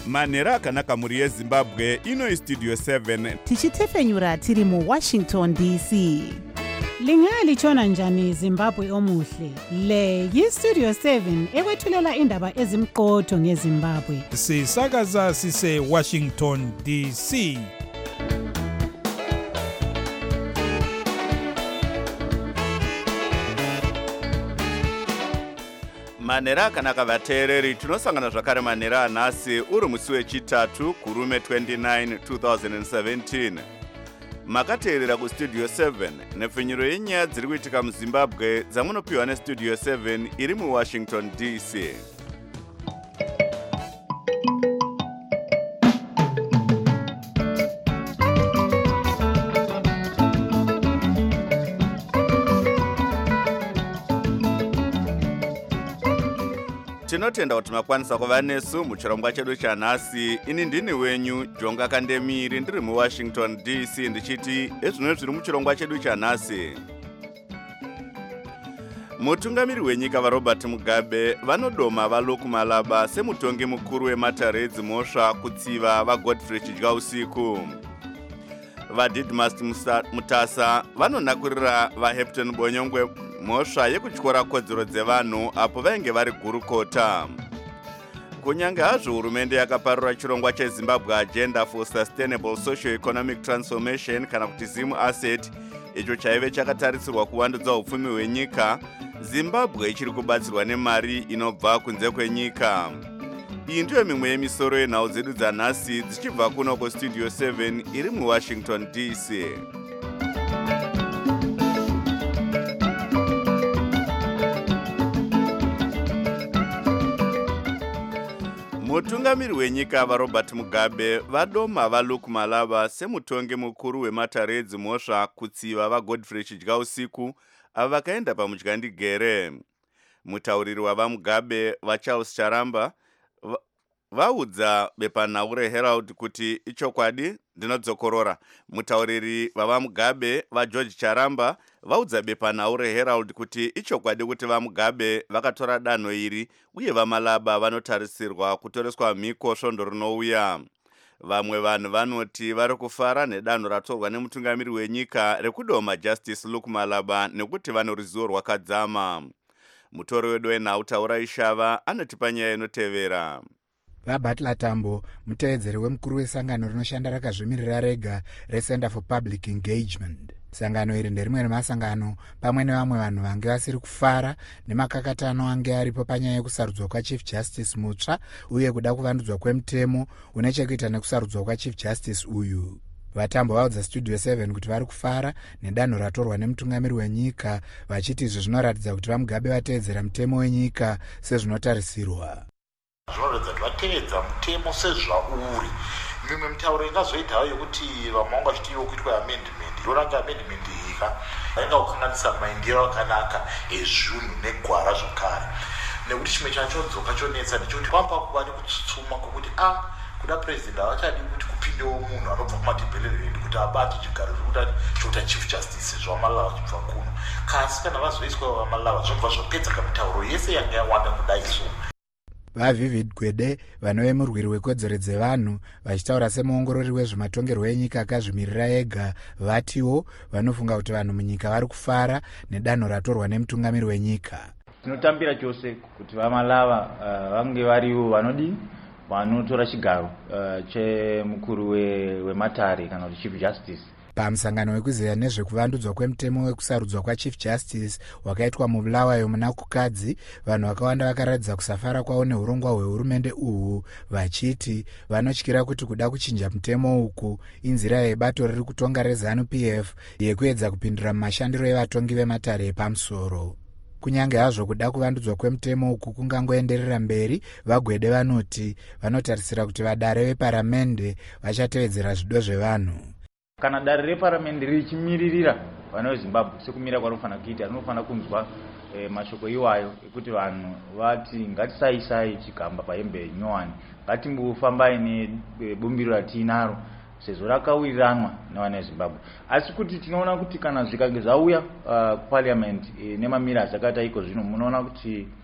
manhero akanaka mhuri yezimbabwe. Ino istudio 7 tichitefenyura tiri muWashington DC. Lingalitshona njani Zimbabwe omuhle? Le yiStudio 7 ekwethulela indaba ezimqotho ngeZimbabwe. Sisakaza sise Washington DC. manhero akanaka vateereri, tinosangana zvakare manhero anhasi uri musi wechitatu kurume 29 2017. Makateerera kustudio 7 nepfenyuro yenyaya dziri kuitika muZimbabwe dzamunopiwa nestudio 7 iri muWashington DC. Tinotenda kuti makwanisa kuva nesu muchirongwa chedu chanhasi. Ini ndini wenyu Jonga Kandemiri, ndiri muWashington DC ndichiti ezvino zviri muchirongwa chedu chanhasi. Mutungamiri wenyika vaRobert Mugabe vanodoma vaLuke Malaba semutongi mukuru weMataredzi Mhosva kutsiva vaGodfrey Chidya Usiku. VaDidmus Mutasa vanonakurira vaHepton Bonyongwe mhosva yekutyora kodzero dzevanhu apo vainge vari gurukota. Kunyange hazvo hurumende yakaparura chirongwa cheZimbabwe Agenda for Sustainable Socio-Economic Transformation kana kuti ZIM Asset, icho chaive chakatarisirwa kuvandudza upfumi hwenyika, Zimbabwe ichiri kubatsirwa nemari inobva kunze kwenyika. Iyi ndiyo mimwe yemisoro yenhau dzedu dzanhasi dzichibva kuno kustudio 7 iri muWashington DC. Mutungamiri wenyika vaRobert Mugabe vadoma vaLuke Malaba semutongi mukuru weMataredzi Mhosva kutsiva vaGodfrey Chidya Usiku ava vakaenda pamudyandigere. Mutauriri wavaMugabe vaCharles Charamba vaudza bepanhau reHerald kuti ichokwadi. Ndinodzokorora. Mutauriri vavaMugabe vaGeorge Charamba vaudza bepanhau reHerald kuti ichokwadi kuti vaMugabe vakatora danho iri uye vaMalaba vanotarisirwa kutoreswa mhiko svondo rinouya. Vamwe vanhu vanoti vari kufara nedanho ratorwa nemutungamiri wenyika rekudoma Justice Luke Malaba nekuti vane ruzivo rwakadzama. Mutori wedu wenhau Taura Ishava anotipa nyaya inotevera. VaButler Tambo, mutevedzeri wemukuru wesangano rinoshanda rakazvimirira rega reCenter for Public Engagement. Sangano iri nderimwe remasangano pamwe nevamwe vanhu vange vasiri kufara nemakakatano ange aripo panyaya yekusarudzwa kwaChief Justice mutsva uye kuda kuvandudzwa kwemutemo une chekuita nekusarudzwa kwaChief Justice uyu. Vatambo vaudza Studio 7 kuti vari kufara nedanho ratorwa nemutungamiri wenyika, vachiti izvi zvinoratidza kuti vaMugabe vateedzera mutemo wenyika sezvinotarisirwa. Zvinoratidza kuti vatevedza mutemo sezvauri. Mimwe mitauro ingazoitawo yokuti vamwe vanga vachitiwo kuitwa amendment, yoranga amendment ika yainga kukanganisa maendero akanaka ezvinhu negwara zvakare. Nekuti chimwe chachodzoka chonetsa ndechekuti pamba kuva nekutsutsuma kwokuti kuda president havachadi kuti kupindewo munhu anobva kumadhibhelerendi kuti abate chigaro chokuti Chief Justice zvaMalava chibva kuno. Kasi kana vazoiswa vaMalava zvinobva zvapedza kamitauro yese yanga yawanda kudai so. VaVivid Gwede, vanove murwiri wekodzero dzevanhu, vachitaura semuongorori wezvematongerwo enyika akazvimirira ega, vatiwo vanofunga kuti vanhu munyika vari kufara nedanho ratorwa nemutungamiri wenyika. Tinotambira chose kuti vaMalava vange variwo vanotora chigaro chemukuru wematare kana kuti Chief Justice. Pamusangano wekuziva nezvekuvandudzwa kwemutemo wekusarudzwa kwaChief Justice wakaitwa muBulawayo muna kukadzi, vanhu vakawanda vakaratidza kusafara kwavo neurongwa hwehurumende uhu, vachiti vanotyira kuti kuda kuchinja mutemo uku inzira yebato riri kutonga reZANU-PF yekuedza kupindura mumashandiro evatongi vematare epamusoro. Kunyange hazvo kuda kuvandudzwa kwemutemo uku kungangoenderera mberi, vaGwede vanoti vanotarisira kuti vadare veparamende vachatevedzera zvido zvevanhu. Kana dare reparamende richimiririra vana veZimbabwe sekumira kwanofanira kuita, rinofanira kunzwa mashoko iwayo ekuti vanhu vati ngatisaisai chigamba pahembe nyowani, ngatimbofambai nebumbiro ratinaro sezvo rakawiriranwa nevana veZimbabwe. Asi kuti tinoona kuti kana zvikange zvauya kuparliament nemamira zvakaita iko zvino, munoona kuti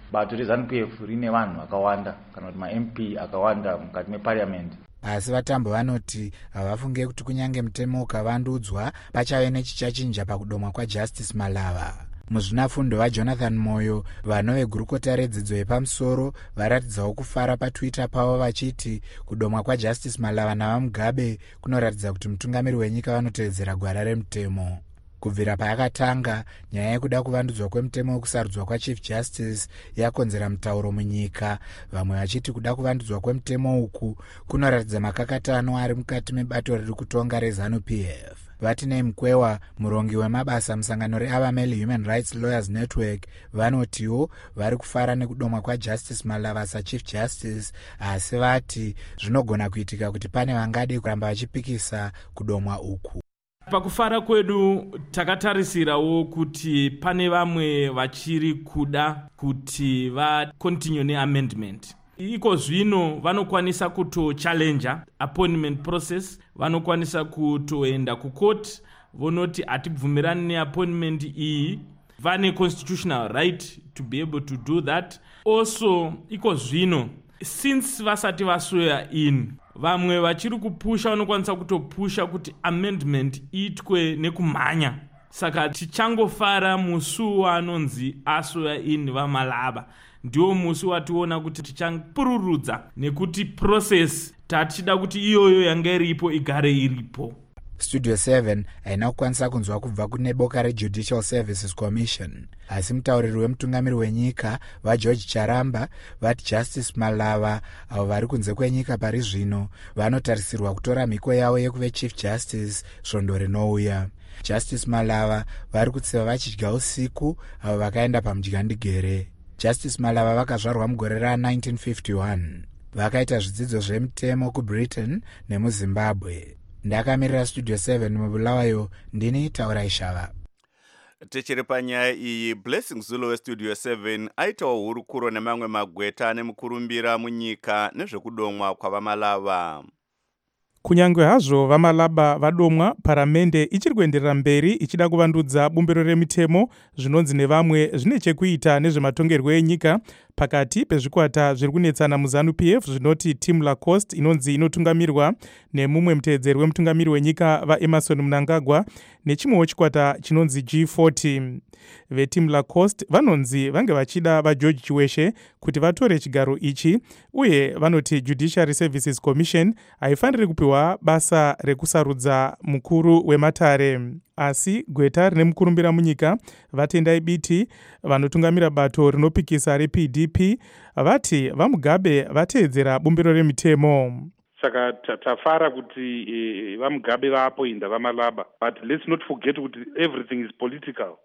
bato reZANU-PF rine vanhu vakawanda kana kuti ma-MP akawanda mukati meparliament. Asi vatambo vanoti havafunge kuti kunyange mutemo ukavandudzwa pachave nechichachinja pakudomwa kwaJustice Malava. Muzvinafundo vaJonathan Moyo, vano vegurukota redzidzo yepamusoro, varatidzawo kufara paTwitter pavo vachiti kudomwa kwaJustice Malava navaMugabe kunoratidza kuti mutungamiri wenyika vanotevedzera gwara remutemo. Kubvira payakatanga, nyaya yekuda kuvandudzwa kwemutemo wekusarudzwa kwaChief Justice yakonzera mutauro munyika, vamwe vachiti kuda kuvandudzwa kwemutemo uku kunoratidza makakatano ari mukati mebato riri kutonga reZANU-PF. Vatinei Mkwewa, murongi wemabasa musangano reAvameli Human Rights Lawyers Network, vanotiwo vari kufara nekudomwa kwaJustice Malava saChief Justice, asi vati zvinogona kuitika kuti pane vangade kuramba vachipikisa kudomwa uku. Pakufara kwedu takatarisirawo kuti pane vamwe vachiri kuda kuti continue neamendment. Iko zvino vanokwanisa challenge appointment process, vanokwanisa kutoenda kucourt vonoti atibvumirani neappointment iyi, vane constitutional right to be able to do that. Also iko zvino since vasati vaswear in, vamwe vachiri kupusha vanokwanisa kutopusha kuti amendment iitwe nekumhanya. Saka tichangofara musi wanonzi aswear in vaMalava ndiwo musi wationa kuti tichapururudza nekuti process tachida kuti iyoyo yanga iripo igare iripo. Studio 7 haina kukwanisa kunzwa kubva kune boka reJudicial Services Commission, asi mutauriri wemutungamiri wenyika vaGeorge Charamba vati Justice Malava avo vari kunze kwenyika pari zvino vanotarisirwa kutora mhiko yavo yekuve Chief Justice svondo rinouya. Justice Malava vari kutsiva vachidya usiku avo vakaenda pamudyandigere. Justice Malava vakazvarwa mugore ra1951. Vakaita zvidzidzo zvemutemo kuBritain nemuZimbabwe. Ndakamirira Studio 7 mubulawayo, ndini Taura Ishava. Tichiri panyaya iyi, Blessing Zulu weStudio 7 aitawo hurukuro nemamwe magweta nemukurumbira munyika nezvekudomwa kwavaMalava. Kunyangwe hazvo vaMalava vadomwa, paramende ichiri kuenderera mberi ichida kuvandudza bumbiro remitemo zvinonzi nevamwe zvine chekuita nezvematongerwo enyika pakati pezvikwata zviri kunetsana muZANU-PF zvinoti Team Lacoste inonzi inotungamirwa nemumwe muteedzeri wemutungamiri wenyika vaEmerson Mnangagwa nechimwewo chikwata chinonzi G40. VeTeam Lacoste vanonzi vange vachida vaGeorge Chiweshe kuti vatore chigaro ichi, uye vanoti Judiciary Services Commission haifaniri kupiwa basa rekusarudza mukuru wematare. Asi gweta rine mukurumbira munyika vaTendai Biti vanotungamira bato rinopikisa rePDP vati vaMugabe vateedzera bumbiro remitemo. Saka tafara kuti vaMugabe vaapoinda vaMalava, but let's not forget kuti everything is political.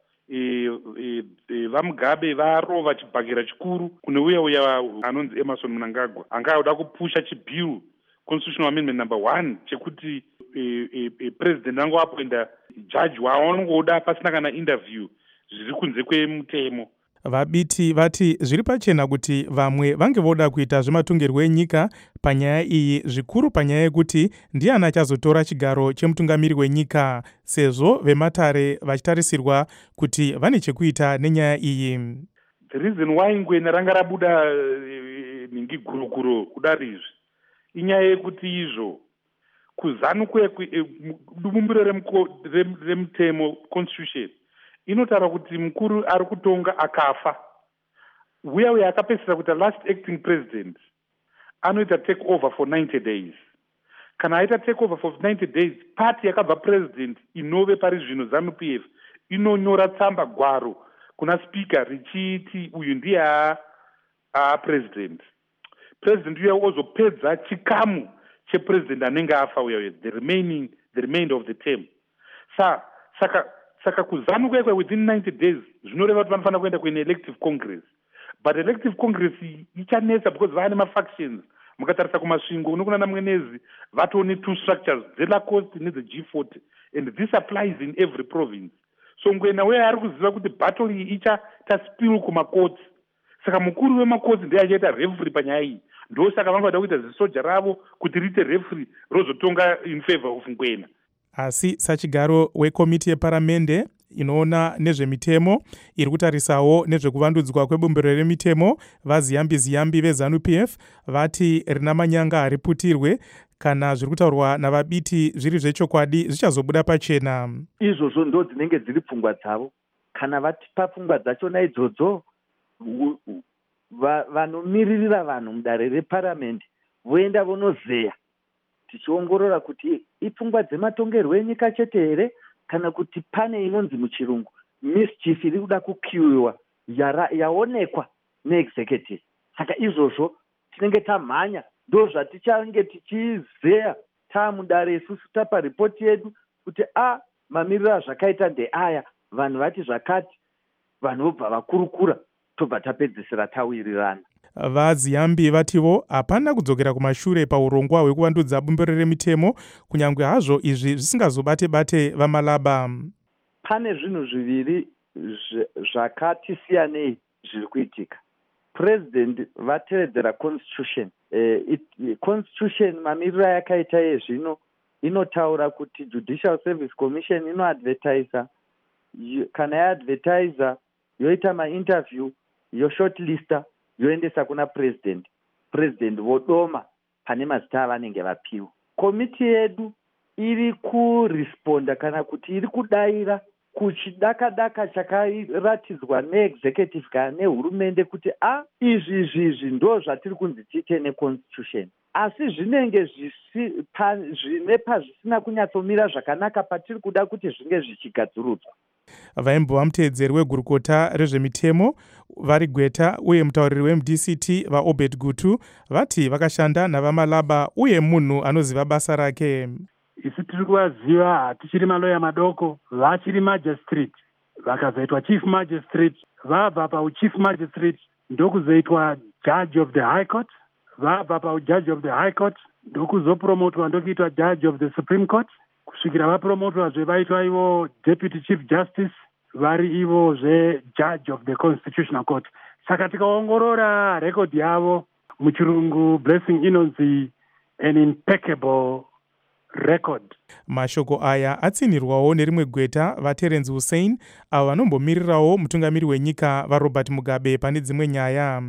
vaMugabe varova chibhakira chikuru kune uya anonzi Emerson Mnangagwa anga auda kupusha chibill constitutional amendment number 1 chekuti president ango apoinda judge waanongoda pasina kana interview zviri kunze kwemutemo. VaBiti vati zviri pachena kuti vamwe vange voda kuita zvematongerwo enyika panyaya iyi, zvikuru panyaya yekuti ndiani achazotora chigaro chemutungamiri wenyika, sezvo vematare vachitarisirwa kuti vane chekuita nenyaya iyi. The reason why ngwena ranga rabuda ningi guruguru kudari izvi inyaya yekuti izvo kuzanu bumbiro remutemo constitution inotaura kuti mukuru ari kutonga akafa, uya akapesera kuti last acting president anoita take over for 90 days. Kana aita take over for 90 days, party yakabva president inove pari zvino ZANU-PF inonyora tsamba gwaro kuna speaker richiti uyu ndiye president. President uya ozopedza chikamu chepresident anenge afa uya the remainder of the term. Saka kuzanu kwekwe within 90 days zvinoreva kuti vanofanira kuenda kuine elective congress, but elective congress ichanetsa because vane mafactions. Mukatarisa kumasvingo unokunana mwenezi vatone two structures, dzeLacoste nedzeG40, and this applies in every province. So ngwena weya ari kuziva kuti battle iyi ichata spill kumakoti, saka mukuru wemakoti ndiye achaita referee panyaya iyi. Ndo saka vanoda kuita zisoja ravo kuti riite referee rozotonga in favor of ngwena. Asi sachigaro wekomiti yeparamende inoona nezvemitemo iri kutarisawo nezvekuvandudzwa kwebumbiro remitemo vaziyambi veZANU-PF vati rina manyanga ariputirwe kana zviri kutaurwa navabiti zviri zvechokwadi zvichazobuda pachena. Izvozvo ndo dzinenge dziri pfungwa dzavo. Kana vatipa pfungwa dzachona idzodzo, vanomiririra vanhu mudare reparamende voenda vonozeya tichiongorora kuti ipfungwa dzematongerwo enyika chete here kana kuti pane inonzi muchirungu mischief iri kuda kukiwiwa yaonekwa neexecutive. Saka izvozvo tinenge tamhanya, ndo zvatichange tichizeya taamudare isusu tapa ripoti yedu kuti mamiriro azvakaita ndeaya, vanhu vati zvakati, vanhu vobva vakurukura, tobva tapedzisira tawirirana. VaZiyambi vativo hapana kudzokera kumashure paurongwa hwekuvandudza bumbiro remitemo, kunyange hazvo izvi zvisingazobate vaMalaba. Pane zvinhu zviviri zvakati siyanei zviri kuitika. President vatevedzera constitution. Constitution mamiriro yakaita yezvino inotaura kuti Judicial Service Commission inoadvertisa, kana yaadvertisa yoita mainterview, yoshortlista, yoendesa kuna president vodoma pane mazita avanenge vapiwa. Komiti yedu iri kuresponda kana kuti iri kudaira kuchidaka-daka chakaratidzwa neexecutive kana nehurumende kuti izvi ndo zvatiri kunzi tiite neconstitution, asi zvinenge zvine pazvisina kunyatsomira zvakanaka patiri kuda kuti zvinge zvichigadzirudzwa. Vaimbova muteedzeri wegurukota rezvemitemo vari Gweta uye mutauriri weMDCT vaObed Gutu vati vakashanda navaMalaba uye munhu anoziva basa rake. Isi tiri kuvaziva, hatichiri maloya madoko, vachiri magistrate, vakazoitwa chief magistrate, vabva pauchief magistrate ndokuzoitwa judge of the high court, vabva paujudge of the high court ndokuzopromotwa ndokuitwa judge of the supreme court, kusvikira vapromotwa zvevaitwa ivo deputy chief justice, vari ivo judge of the constitutional court. Saka tikaongorora record yavo muchirungu blessing inonzi an impeccable record. Mashoko aya atsinirwawo nerimwe Gweta vaTerence Hussein avo vanombomirirawo mutungamiri wenyika vaRobert Mugabe pane dzimwe nyaya.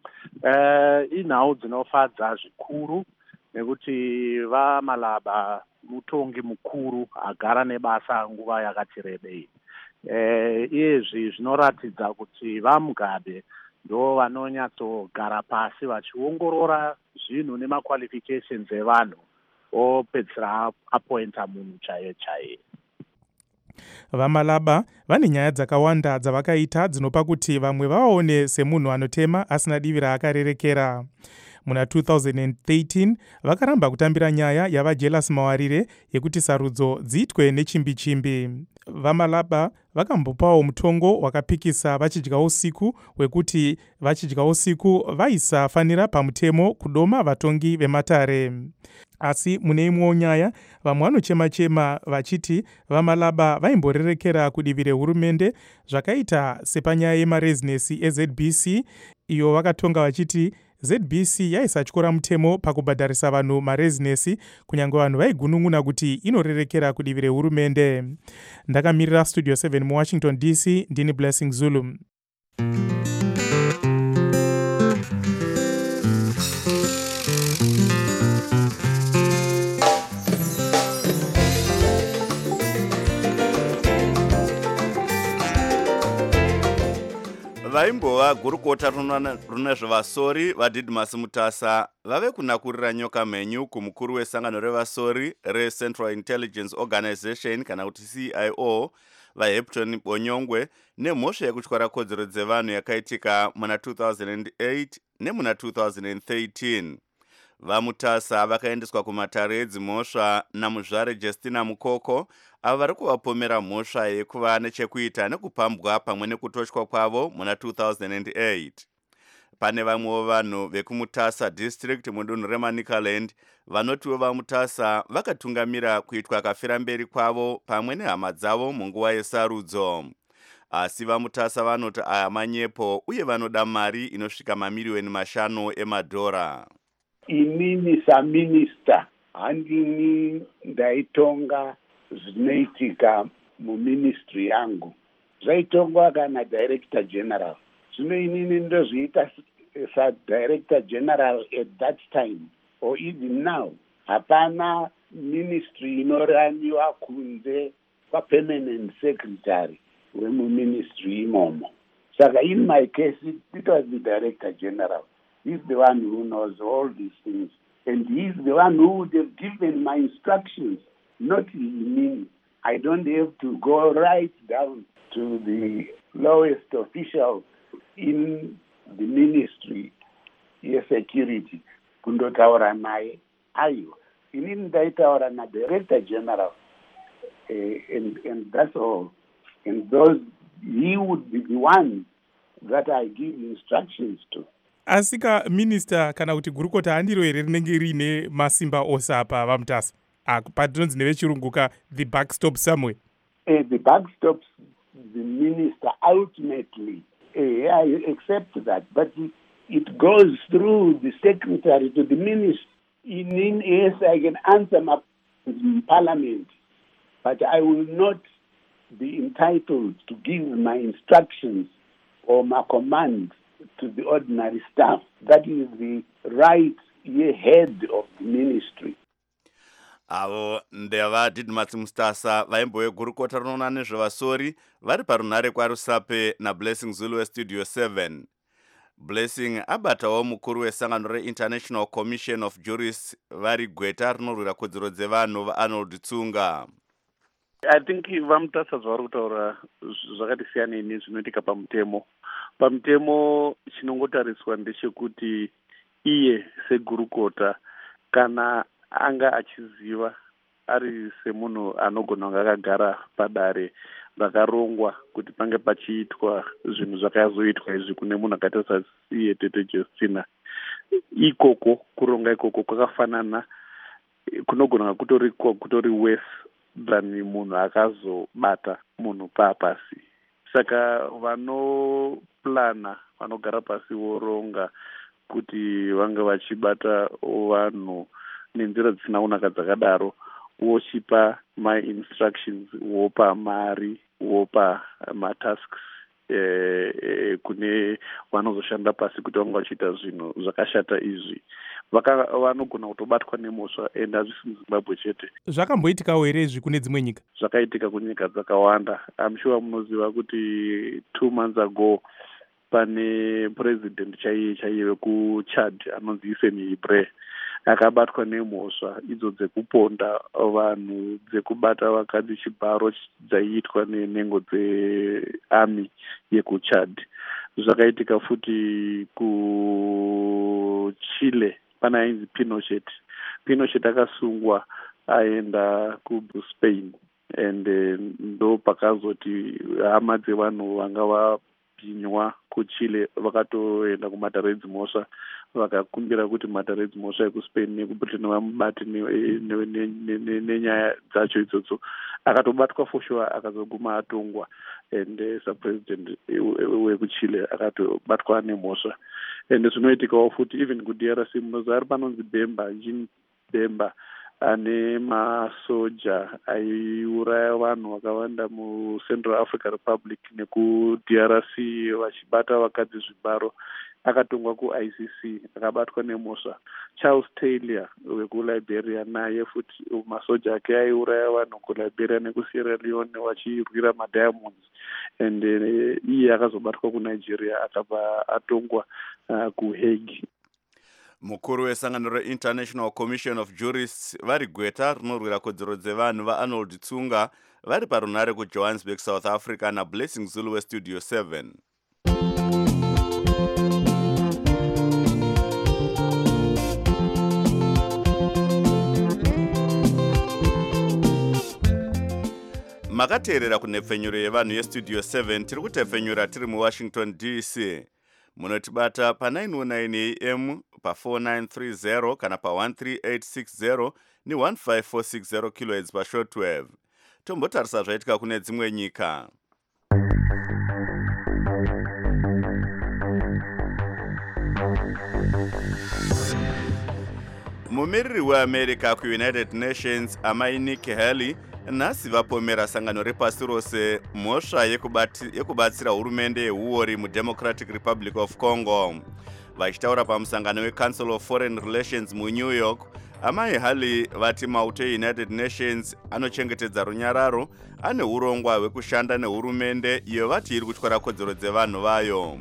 Inhau dzinofadza zvikuru nekuti vaMalaba mutongi mukuru agara nebasa nguva yakati rebei. Izvi zvinoratidza kuti vaMugabe ndo vanonyatsogara pasi vachiongorora zvinhu nemaqualifications evanhu opedzera apointa munhu chaiye. VaMalaba vane nyaya dzakawanda dzavakaita dzinopa kuti vamwe vavaone semunhu anotema asina divi raakarerekera. Muna 2013 vakaramba kutambira nyaya yavaJelas Mawarire yekuti sarudzo dziitwe nechimbi-chimbi. VaMalaba vakambopawo mutongo wakapikisa vachidya usiku wekuti vachidya usiku vaisafanira pamutemo kudoma vatongi vematare. Asi mune imwewo nyaya vamwe vanochema-chema vachiti vaMalaba vaimborerekera kudivi rehurumende zvakaita sepanyaya yemarezinesi eZBC, iyo vakatonga vachiti ZBC yaisatyora mutemo pakubhadharisa vanhu marezinesi kunyange vanhu vaigunun'una kuti inorerekera kudivi rehurumende. Ndakamirira Studio 7 muWashington DC, ndini Blessing Zulu. Vaimbova gurukota runa zvevasori vaDidmus Mutasa vave kunakurira nyoka mhenyu kumukuru wesangano revasori reCentral Intelligence Organization kana kuti CIO vaHepton Bonyongwe nemhosva yekutyara kodzero dzevanhu yakaitika muna 2008 nemuna 2013. VaMutasa vakaendeswa kumatare edzimhosva namuzvare Justina Mukoko avo vari kuvapomera mhosva yekuva nechekuita nekupambwa pamwe nekutotywa kwavo muna 2008. Pane vamwewo vanhu vekuMutasa district mudunhu reManicaland vanotiwo vaMutasa vakatungamira kuitwa kafira mberi kwavo pamwe nehama dzavo munguva yesarudzo. Asi vaMutasa vanoti aya manyepo uye vanoda mari inosvika mamiliyoni 5 emadhora. Inini saminista handini ndaitonga zvinoitika muministry yangu zvaitongwa kana director general. Zvino inini ndozviita sa-director general at that time or even now. Hapana ministry inoraniwa kunze kwa-permanent secretary wemuministry imomo. Saka in my case, it was the director general. He's the one who knows all these things. And he's the one who would have given my instructions, not me. I don't have to go right down to the lowest official in the ministry yesecurity kundotaura naye. Aiwa, inini ndaitaura na-director general, and that's all. And those, he would be the one that I give instructions to. Asika minister kana kuti gurukota handiro here rinenge rine masimba ose apa vamutasa patinonzi nevechirunguka the buck stops somewhere. The buck stops the minister ultimately. I accept that, but it goes through the secretary to the minister. Yes, I can answer my parliament, but I will not be entitled to give my instructions or my commands to the ordinary staff. That is the right head of the ministry. Avo ndeva Didmas Mustasa vaimbovegurukota rinoona nezvevasori vari parunhare kwaRusape naBlessing Zulu weStudio 7. Blessing abatawo mukuru wesangano reInternational Commission of Jurists vari gweta rinorwira kodzero dzevanhu vaArnold Tsunga. I think vamutasa zvavari kutaura zvakati siyanei nezvinoitika pamutemo. Pamutemo chinongotariswa ndechekuti iye segurukota kana anga achiziva ari semunhu anogona kunge akagara padare rakarongwa kuti pange pachiitwa zvinhu zvakazoitwa izvi kune munhu akaita saiye Tete Justina, ikoko kuronga ikoko kwakafanana kunogona kutori worse than munhu akazobata munhu papasi. Saka vanoplana vanogara pasi voronga kuti vange vachibata vanhu nenzira dzisina kunaka dzakadaro, wochipa ma-instructions, wopa mari, wopa ma-tasks kune vanozoshanda pasi kuti vange vachiita zvinhu zvakashata izvi. Vanogona kutobatwa nemhosva, and hazvisi muZimbabwe chete. Zvakamboitikawo here izvi kune dzimwe nyika? Zvakaitika kunyika dzakawanda. I'm sure munoziva kuti 2 months ago pane president chaiye wekuChad anonzi Hissène Habré akabatwa nemhosva idzo dzekuponda vanhu, dzekubata vakadzi chibharo dzaiitwa nenhengo dzearmy yekuChad. Zvakaitika futi kuChile pana ainzi Pinochet akasungwa aenda kuSpain, and ndo pakazoti hama dzevanhu vanga vapinywa kuChile vakatoenda kumatare edzimhosva vakakumbira kuti matare edzimhosva ekuSpain nekuBritain vamubati nenyaya dzacho idzodzo. Akatobatwa for sure, akazoguma atongwa, and president wekuChile akatobatwa nemhosva. And zvinoitikawo futi even kuDRC munoziva ari panonzi Jean Bemba ane masoja aiuraya vanhu vakawanda muCentral African Republic nekuDRC vachibata vakadzi zvibaro, akatongwa kuICC, akabatwa nemhosva. Charles Taylor wekuLiberia naye futi masoja ake aiuraya vanhu kuLiberia nekuSierra Leone vachirwira madiamonds, and iye akazobatwa kuNigeria akabva atongwa kuHague. Mukuru wesangano reInternational Commission of Jurists vari gweta rinorwira kodzero dzevanhu vaArnold Tsunga vari parunhare kuJohannesburg, South Africa naBlessing Zulu weStudio 7. Makateerera kunhepfenyuro yevanhu yeStudio 7. tiri kutepfenyura tiri muWashington DC. Munotibata pa919 AM, pa4930 kana pa13860 ni15460 kHz pashortwave. Tombotarisa zvaitika kune dzimwe nyika. Mumiriri weAmerica kuUnited Nations amai Nikki Haley nhasi vapomera sangano repasi rose mhosva yekubatsira hurumende yehuori mudemocratic republic of Congo. Vachitaura pamusangano weCouncil of Foreign Relations muNew York, amai Hali vati mauto eUnited Nations anochengetedza runyararo ane urongwa hwekushanda nehurumende iyo vati iri kutyora kodzero dzevanhu vayo.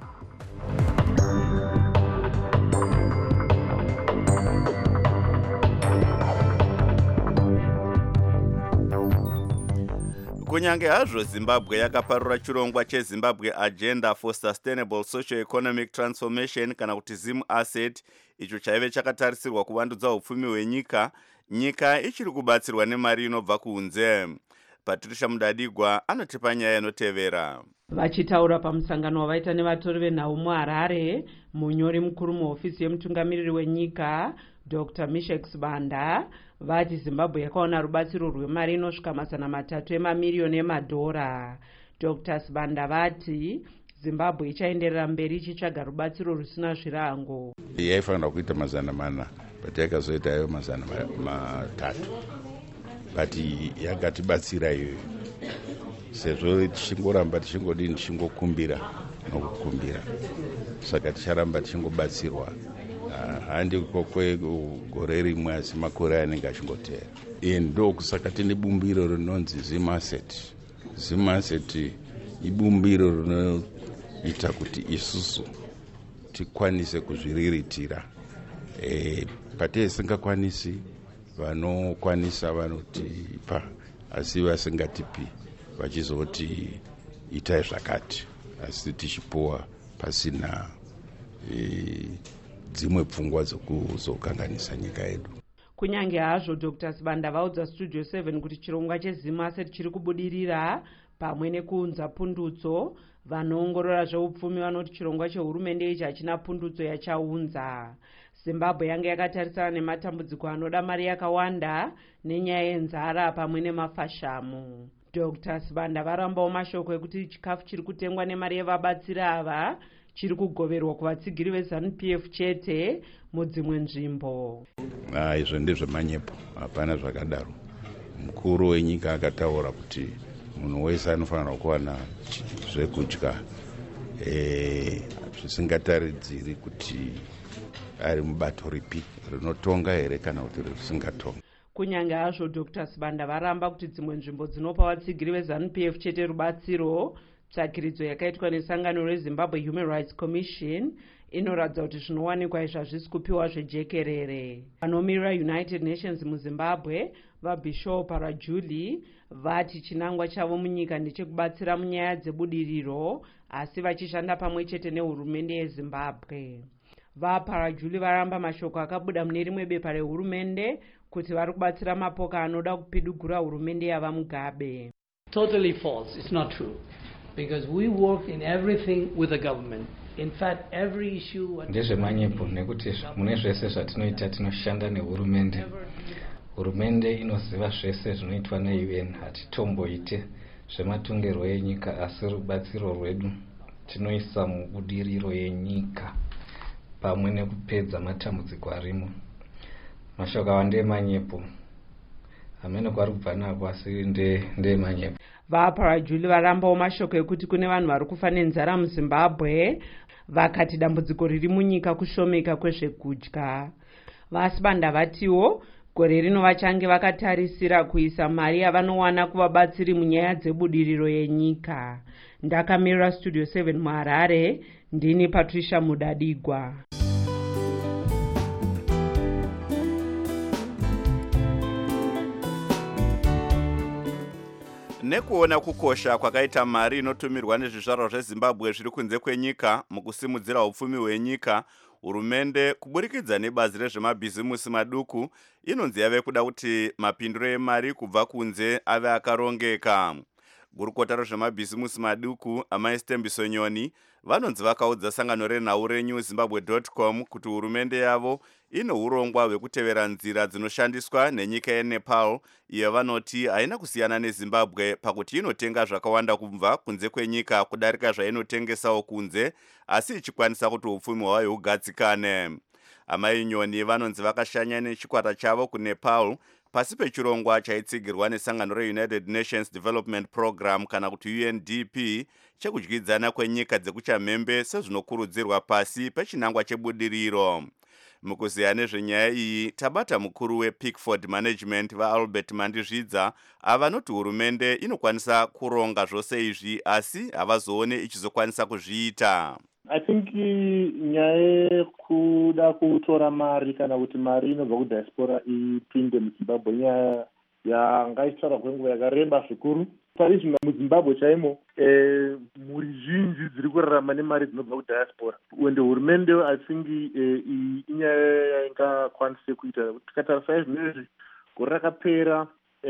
Kunyange hazvo Zimbabwe yakaparura chirongwa cheZimbabwe Agenda for Sustainable Socio-Economic Transformation kana kuti ZIM-ASSET, icho chaive chakatarisirwa kuvandudza upfumi hwenyika, nyika ichiri kubatsirwa nemari inobva kunze. Patricia Mudadigwa anotipa nyaya inotevera. Vachitaura pamusangano wavaita nevatori venhau muHarare, munyori mukuru muhofisi yemutungamiriri wenyika Dr. Mishek Sibanda vati Zimbabwe yakaona rubatsiro rwemari inosvika $300 mamiliyoni emadhora. Dr. Sibanda vati Zimbabwe ichaenderera mberi ichitsvaga rubatsiro rusina zvirango. Yaifanira kuita $400 but yakazoita ayo $300 but yakatibatsira iyoyo sezvo tichingoramba tichingodini tichingokumbira nokukumbira, saka ticharamba tichingobatsirwa handi kwegore rimwe asi makore anenge achingoteera. Ndokusaka tine bumbiro rinonzi ZIM-ASSET. ZIM-ASSET ibumbiro rinoita kuti isusu tikwanise kuzviriritira. Patisingakwanisi vanokwanisa vanotipa, asi vasingatipi vachizoti itai zvakati, asi tichipuwa pasina dzimwe pfungwa dzokuzokanganisa nyika yedu. Kunyange hazvo Dr. Sibanda vaudza Studio 7 kuti chirongwa cheZIM-ASSET chiri kubudirira pamwe nekuunza pundutso. Vanoongorora zveupfumi vanoti chirongwa chehurumende ichi hachina pundutso yachaunza. Zimbabwe yanga yakatarisana nematambudziko anoda mari yakawanda nenyaya yenzara pamwe nemafashamu. Dr. Sibanda varambawo mashoko ekuti chikafu chiri kutengwa nemari yevabatsiri ava chiri kugoverwa kuvatsigiri veZANU-PF chete mudzimwe nzvimbo. Izvo ndezvemanyepo, hapana zvakadaro. Mukuru wenyika akataura kuti munhu wese anofanira kuwana zvekudya zvisingataridziri kuti ari mubato ripi, rinotonga here kana kuti risingatonga. Kunyange hazvo Dr. Sibanda varamba kuti dzimwe nzvimbo dzinopa vatsigiri veZANU-PF chete rubatsiro, tsvakiridzo yakaitwa nesangano reZimbabwe Human Rights Commission inoratidza kuti zvinowanikwa izvi hazvisi kupiwa zvejekerere. Vanomirira United Nations muZimbabwe vaBishop Parajuli vati chinangwa chavo munyika ndechekubatsira munyaya dzebudiriro, asi vachishanda pamwe chete nehurumende yeZimbabwe. VaParajuli varamba mashoko akabuda mune rimwe bepa rehurumende kuti vari kubatsira mapoka anoda kupidugura hurumende yava Mugabe. Totally false. It's not true. Because we work in everything with the government. In fact, every issue... Ndezvemanyepo nekuti mune zvese zvatinoita tinoshanda nehurumende. Hurumende inoziva zvese zvinoitwa neUN. Hatitomboite zvematongerwo enyika, asi rubatsiro rwedu tinoisa mubudiriro yenyika pamwe nekupedza matambudziko arimo. Mashoko awa ndeemanyepo. Amene kwari kubva nako asi ndeemanyepo. VaParajuli varambawo mashoko ekuti kune vanhu vari kufa nenzara muZimbabwe, vakati dambudziko riri munyika kushomeka kwezvekudya. VaSibanda vatiwo gore rino vachange vakatarisira kuisa mari yavanowana kuvabatsiri munyaya dzebudiriro yenyika. Ndakamirira Studio 7 muHarare, ndini Patricia Mudadigwa. Nekuona kukosha kwakaita mari inotumirwa nezvizvarwa zveZimbabwe zviri kunze kwenyika mukusimudzira upfumi hwenyika, hurumende kuburikidza nebazi rezvemabhizimusi maduku inonzi yave kuda kuti mapindiro emari kubva kunze ave akarongeka. Gurukota rezvemabhizimusi maduku Amai Stembiso Nyoni vanonzi vakaudza sangano renhau reNewZimbabwe.com kuti hurumende yavo ine urongwa hwekutevera nzira dzinoshandiswa nenyika yeNepal iyo vanoti haina kusiyana neZimbabwe pakuti inotenga zvakawanda kubva kunze kwenyika kudarika zvainotengesawo kunze, asi ichikwanisa kuti upfumi hwayo hugadzikane. Amai Nyoni vanonzi vakashanya nechikwata chavo kuNepal pasi pechirongwa chaitsigirwa nesangano reunited nations development program kana kuti UNDP chekudyidzana kwenyika dzekuchamhembe sezvinokurudzirwa pasi pechinangwa chebudiriro. Mukuziya nezvenyaya iyi tabata mukuru wePickford Management vaAlbert Mandizvidza avanoti hurumende inokwanisa kuronga zvose izvi asi havazoone ichizokwanisa kuzviita. I think nyaya yekuda kutora mari kana kuti mari inobva kudiaspora ipinde muZimbabwe nyaya yanga ichitaura kwenguva yakareba zvikuru. Parizvino muZimbabwe chaimo mhuri zhinji dziri kurarama nemari dzinobva kudiaspora ende hurumende I think inyaya yaingakwanise kuita. Tikatarisa izvinezvi gore rakapera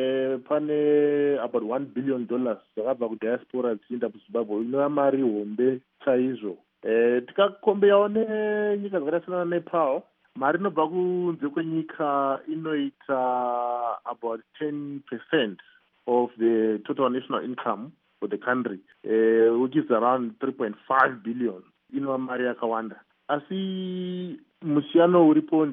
pane about $1 billion zvakabva kudiaspora dzichienda kuZimbabwe inova mari hombe chaizvo. Tikakombeyawo nenyika dzakaita sena Nepal, mari inobva kunze kwenyika inoita about 10% of the total national income for the country, which is around 3.5 billion. Inova mari yakawanda. Asi musiyano uripo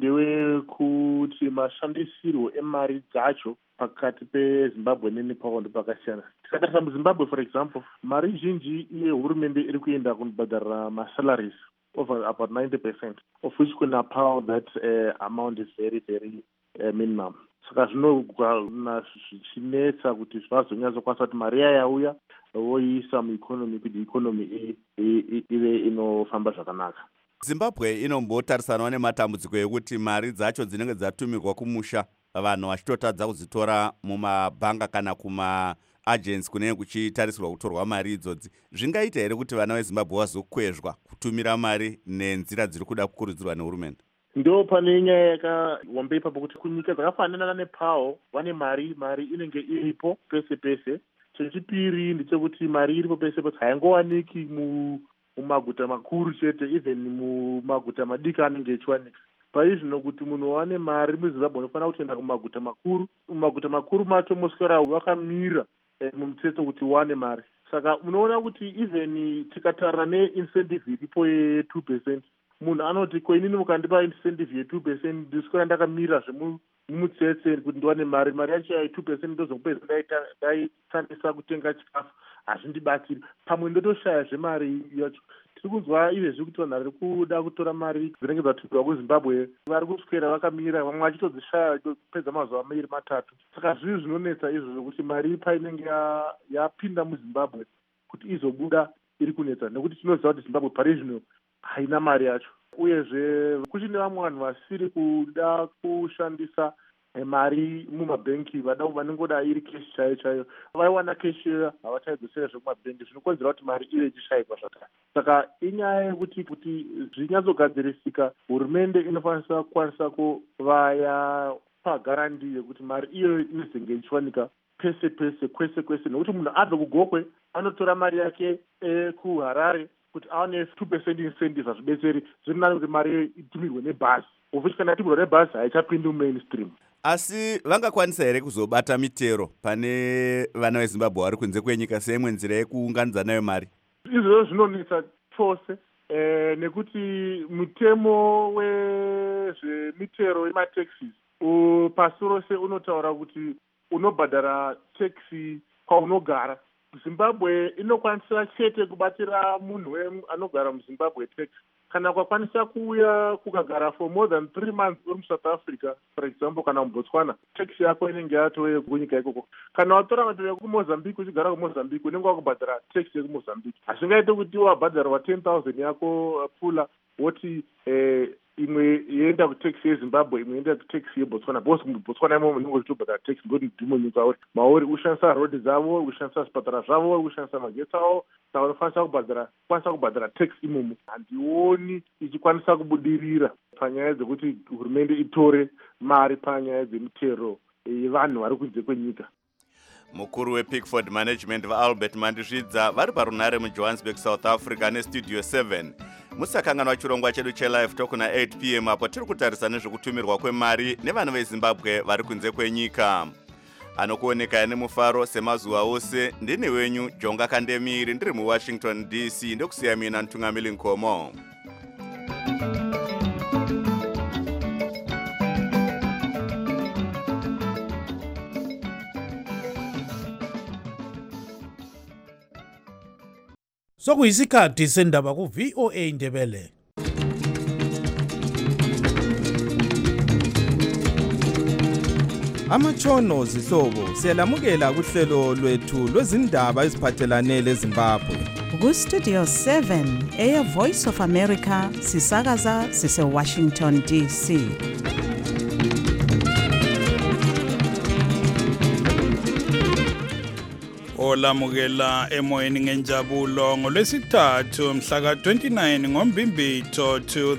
ndewekuti mashandisirwo emari dzacho pakati peZimbabwe neNepal ndopakasiyana. Tikatarisa muZimbabwe for example, mari zhinji yehurumende iri kuenda kunobhadhara masalaries over about 90%, of which kuNepal that amount is very, very minimum. Saka zvinogona zvichinetsa kuti vazonyatso kuti mari yauya voiisa mueconomy kuti economy ive inofamba zvakanaka. Zimbabwe inombotarisanawo nematambudziko ekuti mari dzacho dzinenge dzatumirwa kumusha vanhu vachitotadza kudzitora mumabhanga kana kuma-agents kunenge kuchitarisirwa kutorwa mari idzodzi. Zvingaita here kuti vana veZimbabwe vazokwezvwa kutumira mari nenzira dziri kuda kukurudzirwa nehurumende? Ndo pane nyaya yakawombe ipapo kuti kunyika dzakafanana naNepal vane mari inenge iripo pese pese. Chechipiri ndechekuti mari iripo pese pese haingowaniki mumaguta makuru chete, even mumaguta madiki anenge echiwanika. Paizvino kuti munhu wane mari muZimbabwe unofanira kuenda kumaguta makuru. Mumaguta makuru macho moswera wakamira mumutsetso kuti wane mari. Saka unoona kuti even tikatarira neincentive iripo ye2%, munhu anoti ko inini mukandipa incentive ye2% ndiswera ndakamira zvemumutsetse kuti ndiwane mari yacho ya2% ndozokupedza ndaishandisa kutenga chikafu, hazvindibatsiri. Pamwe ndotoshaya zvemari yacho. Tiri kunzwa izvezvi kuti vanhu vari kuda kutora mari dzinenge dzatumirwa kuZimbabwe vari kuswera vakamira, vamwe vachitodzishaya kupedza mazuva mairi matatu. Saka zviri zvinonetsa izvozvo kuti mari painenge yapinda muZimbabwe kuti izobuda iri kunetsa, nekuti tinoziva kuti Zimbabwe pari zvino haina mari yacho. Uyezve kuchine vamwe vanhu vasiri kuda kushandisa mari mumabhenki, vanongoda iri keshi chaiyo. Vaiwana keshi havachaidzosera zvemumabhenki, zvinokonzera kuti mari ive ichishayikwa zvakare. Saka inyaya yekuti zvinyatsogadzirisika, hurumende inokwanisa kuva yapa garanti yekuti mari iyo inozenge ichiwanika pese pese kwese kwese, nekuti munhu abve kuGokwe anotora mari yake kuHarare kuti aone 2% incentive hazvibetseri. Zviri nani kuti mari itumirwe nebhazi, ofisi kana itumirwa nebhazi haichapindi mumainstream. Asi vangakwanisa here kuzobata mitero pane vana veZimbabwe vari kunze kwenyika seimwe nzira yekuunganidza nayo mari? Izvozvo zvinonetsa chose nekuti mutemo wezvemitero yemataxis pasi rose unotaura kuti unobhadhara taxi kwaunogara. Zimbabwe inokwanisa chete kubatira munhu anogara muZimbabwe tax kana kwakwanisa kuuya kukagara for more than 3 months uri muSouth Africa for example kana muBotswana, tax yako inenge yatove kunyika ikoko. Kana watora matero kuMozambique uchigara kuMozambique unenge wakubhadhara tax yekuMozambique. Hazvingaite kuti wabhadharwa 10,000 yako pfula woti imwe yoenda kutaxi yeZimbabwe imwe yoenda kutaxi yeBotswana. Bosi muBotswana imo munenge uchitobhadhara taxi ngoti ndimo nyika uri mauri ushandisa road dzavo, ushandisa zvipatara zvavo, ushandisa magetsi avo, saka unofanisa kubhadhara taxi imomo. Handioni ichikwanisa kubudirira panyaya dzekuti hurumende itore mari panyaya dzemitero yevanhu vari kunze kwenyika. Mukuru wePickford Management vaAlbert Mandizvidza vari parunhare muJohannesburg, South Africa neStudio 7. Musakanganwa chirongwa chedu chelive talk na 8 p.m. apo tiri kutarisa nezvekutumirwa kwemari nevana veZimbabwe vari kunze kwenyika. Anokuoneka nemufaro semazuva ose. Ndini wenyu Jonga Kandemiri ndiri muWashington DC ndokusiya mina Ntungamili Nkomo. Sokuyisikhathi sendaba ku VOA Indebele. Amatshono zihlobo siyalamukela kuhlelo lwethu lwezindaba eziphathelane leZimbabwe. Ku Studio 7 Air Voice of America sisakaza sise Washington DC. Olamukela emoyeni ngenjabulo ngolwesithathu mhla ka-29 ngoMbimbitho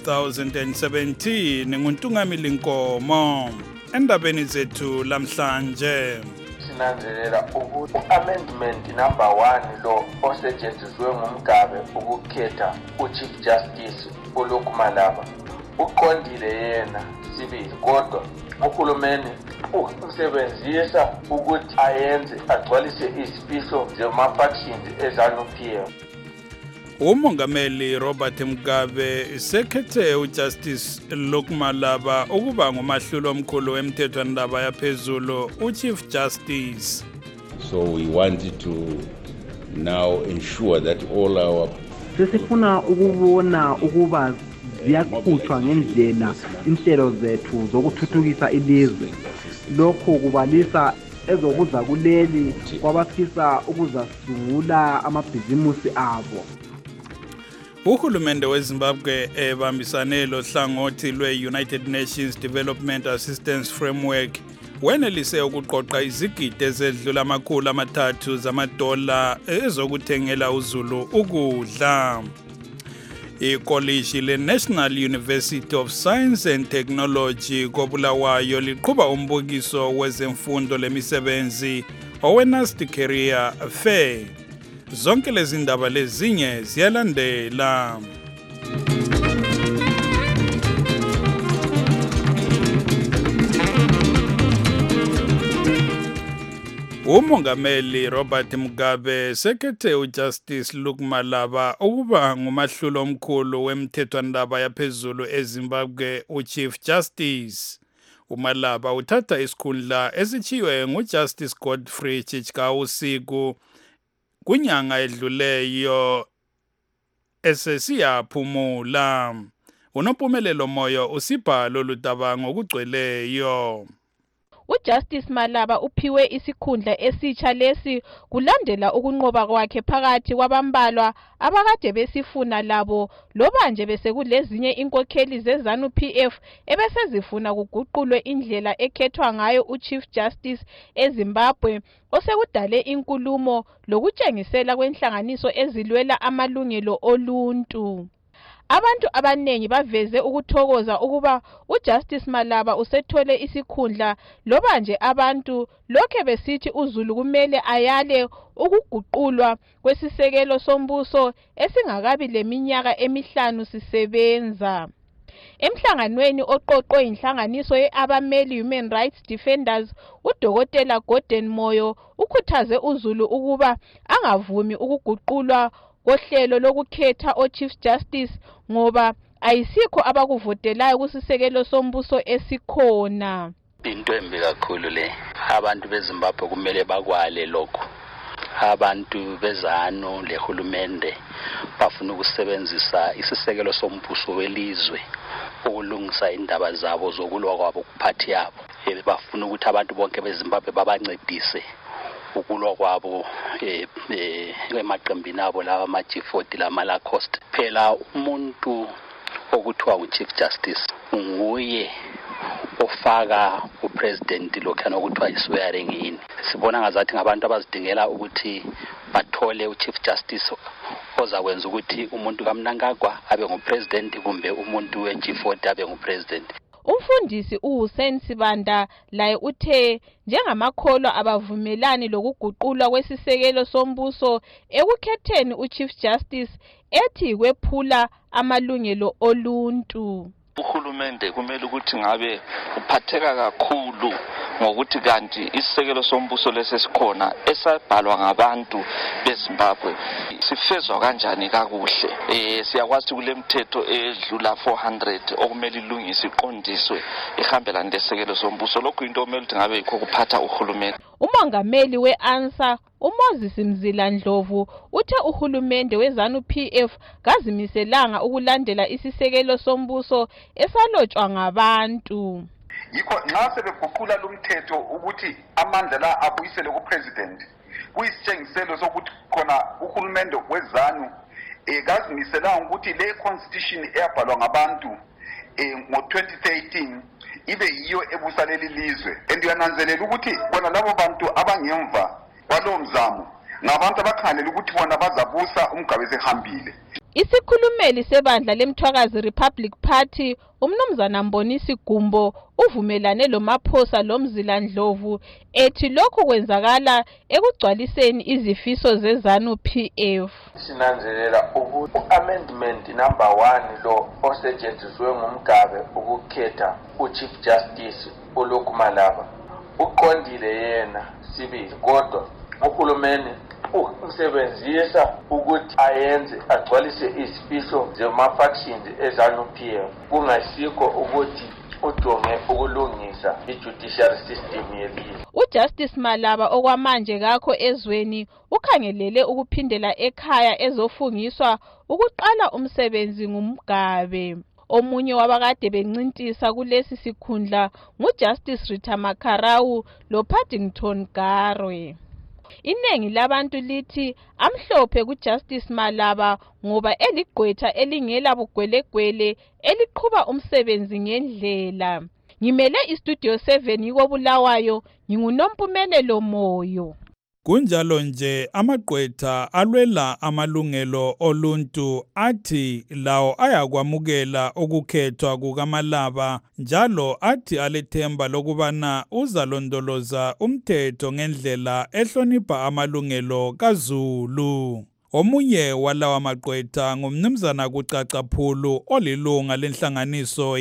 2017 nguNtungamili Nkomo. Endabeni zethu lamhlanje sinanzelela ukuthi amendment number 1 lo osetshenziswe ngumgabe ukukhetha uChief Justice uLuku Malaba uqondile yena sibili, kodwa uhulumeni usebenzisa ukuthi ayenze agcwalise isifiso zema-factions eZANU-PF. uMongameli Robert Mugabe sekhethe uJustice Luku Malaba ukuba ngumahlulo omkhulu wemthethwandaba yaphezulu uChief Justice. So we wanted to now ensure that all our sesifuna ukubona ukuba ziyaqhutshwa ngendlela inhlelo zethu zokuthuthukisa ilizwe. Lokho kubalisa ezokuza kuleli kwabafisa ukuzasungula amabhizimusi abo. Uhulumende weZimbabwe ebambisane lohlangothi lwe-United Nations Development Assistance Framework wenelise ukuqoqa izigidi ezedlula $300 zamadola ezokuthengela uZulu ukudla. Ikolishi le-National University of Science and Technology koBulawayo liqhuba umbukiso wezemfundo lemisebenzi owe-Nast Career Fair. Zonke lezi ndaba lezinye ziyalandela. uMongameli Robert Mugabe sekhethe uJustice Luku Malaba ukuba ngumahlulo omkhulu wemthethwandaba yaphezulu eZimbabwe uChief Justice. uMalaba uthatha isikhundla esichiwe nguJustice Godfrey Chitkawu kunyanga edluleyo esesiyaphumula. Unompumelelo moyo usibhalo ludaba ngokugcweleyo. uJustice Malaba uphiwe isikhundla esitsha lesi kulandela ukunqoba kwakhe phakathi kwabambalwa abakade besifuna labo loba nje besekulezinye inkokheli zeZANU-PF ebesezifuna kuguqulwe indlela ekhethwa ngayo uChief Justice eZimbabwe osekudale inkulumo lokutshengisela kwenhlanganiso ezilwela amalungelo oluntu. Abantu abanengi baveze ukuthokoza ukuba uJustice Malaba usethole isikhundla loba nje abantu lokho besithi uZulu kumele ayale ukuguqulwa kwesisekelo sombuso esingakabi leminyaka emihlanu sisebenza. Emhlanganweni oqoqwe inhlanganiso yeAbameli Human Rights Defenders, uDokotela Gordon Moyo ukhuthaze uZulu ukuba angavumi ukuguqulwa kohlelo lokukhetha oChief Justice ngoba ayisikho abakuvotelayo kusisekelo sombuso esikhona. Into embi kakhulu le. Abantu beZimbabwe kumele bakwale lokho. Abantu bezanu lehulumende bafuna ukusebenzisa isisekelo sombuso welizwe ukulungisa indaba zabo zokulwa kwabo kuphathi yabo. Bafuna ukuthi abantu bonke beZimbabwe babancedise ukulwa kwabo emaqembini abo lawa ama-G40 lama-Lacoste. Phela umuntu okuthiwa uChief Justice nguye ofaka upresident lokhana okuthiwa i-swearing in. Sibona ngazathi ngabantu abazidingela ukuthi bathole uChief Justice ozakwenza ukuthi umuntu kaMnangagwa abe ngupresident kumbe umuntu we-G40 abe ngupresident. Umfundisi uHussein Sibanda laye uthe njengamakholwa abavumelani lokuguqulwa kwesisekelo sombuso ekukhetheni uChief Justice ethi kwephula amalungelo oluntu. Uhulumende kumele ukuthi ngabe uphatheka kakhulu ngokuthi kanti isisekelo sombuso lesesikhona esabhalwa ngabantu beZimbabwe sifezwa kanjani kakuhle. Siyakwazi kulemthetho edlula 400 okumele ilungise iqondiswe ihambelana lesekelo sombuso. Lokho into omele ukuthi ngabe yikho kuphatha uhulumende. Umongameli weANSA uMoses Mzila Ndlovu uthe uhulumende weZANU-PF kazimiselanga ukulandela isisekelo sombuso esalotshwa ngabantu. Yikho nxa sebeguqula lumthetho ukuthi amandla la abuyisele kupresident kuyisitshengiselo sokuthi khona uhulumende weZANU kazimiselanga ukuthi le constitution eyabhalwa ngabantu ngo-2013 ibe yiyo ebusa leli lizwe. And uyananzelela ukuthi bona labo bantu abangemva kwalowo mzamo ngabantu abakhangelela ukuthi bona bazabusa umgabe sehambile. Isikhulumeli sebandla leMthwakazi Republic Party uMnumzana Mbonisi Gumbo uvumelane loMaphosa loMzila Ndlovu ethi lokhu kwenzakala ekugcwaliseni izifiso zeZANU-PF. Sinanzelela ukuthi amendment number 1 lo osetshenziswe ngumgabe ukukhetha uChief Justice uLoku Malaba uqondile yena sibili, kodwa uhulumeni usebenzisa ukuthi ayenze agcwalise izifiso zema-factions eZANU-PF kungasikho ukuthi ujonge ukulungisa i-judicial system yelizwe. UJustice Malaba okwamanje kakho ezweni ukhangelele ukuphindela ekhaya ezofungiswa ukuqala umsebenzi ngumgabe. Omunye wabakade bencintisa kulesi sikhundla nguJustice Rita Makarau loPaddington Garwe. Inengi labantu lithi amhlophe kuJustice Malaba ngoba eligqwetha elingela bugwelegwele eliqhuba umsebenzi ngendlela. Ngimele iStudio 7 yikobulawayo nginguNompumelelo Moyo. Kunjalo nje amagqwetha alwela amalungelo oluntu athi lawo ayakwamukela ukukhethwa kukaMalaba njalo athi alethemba lokubana uzalondoloza umthetho ngendlela ehlonipha amalungelo kaZulu. Omunye walawa magqwetha ngumnumzana kuCacaphulu olilunga lenhlanganiso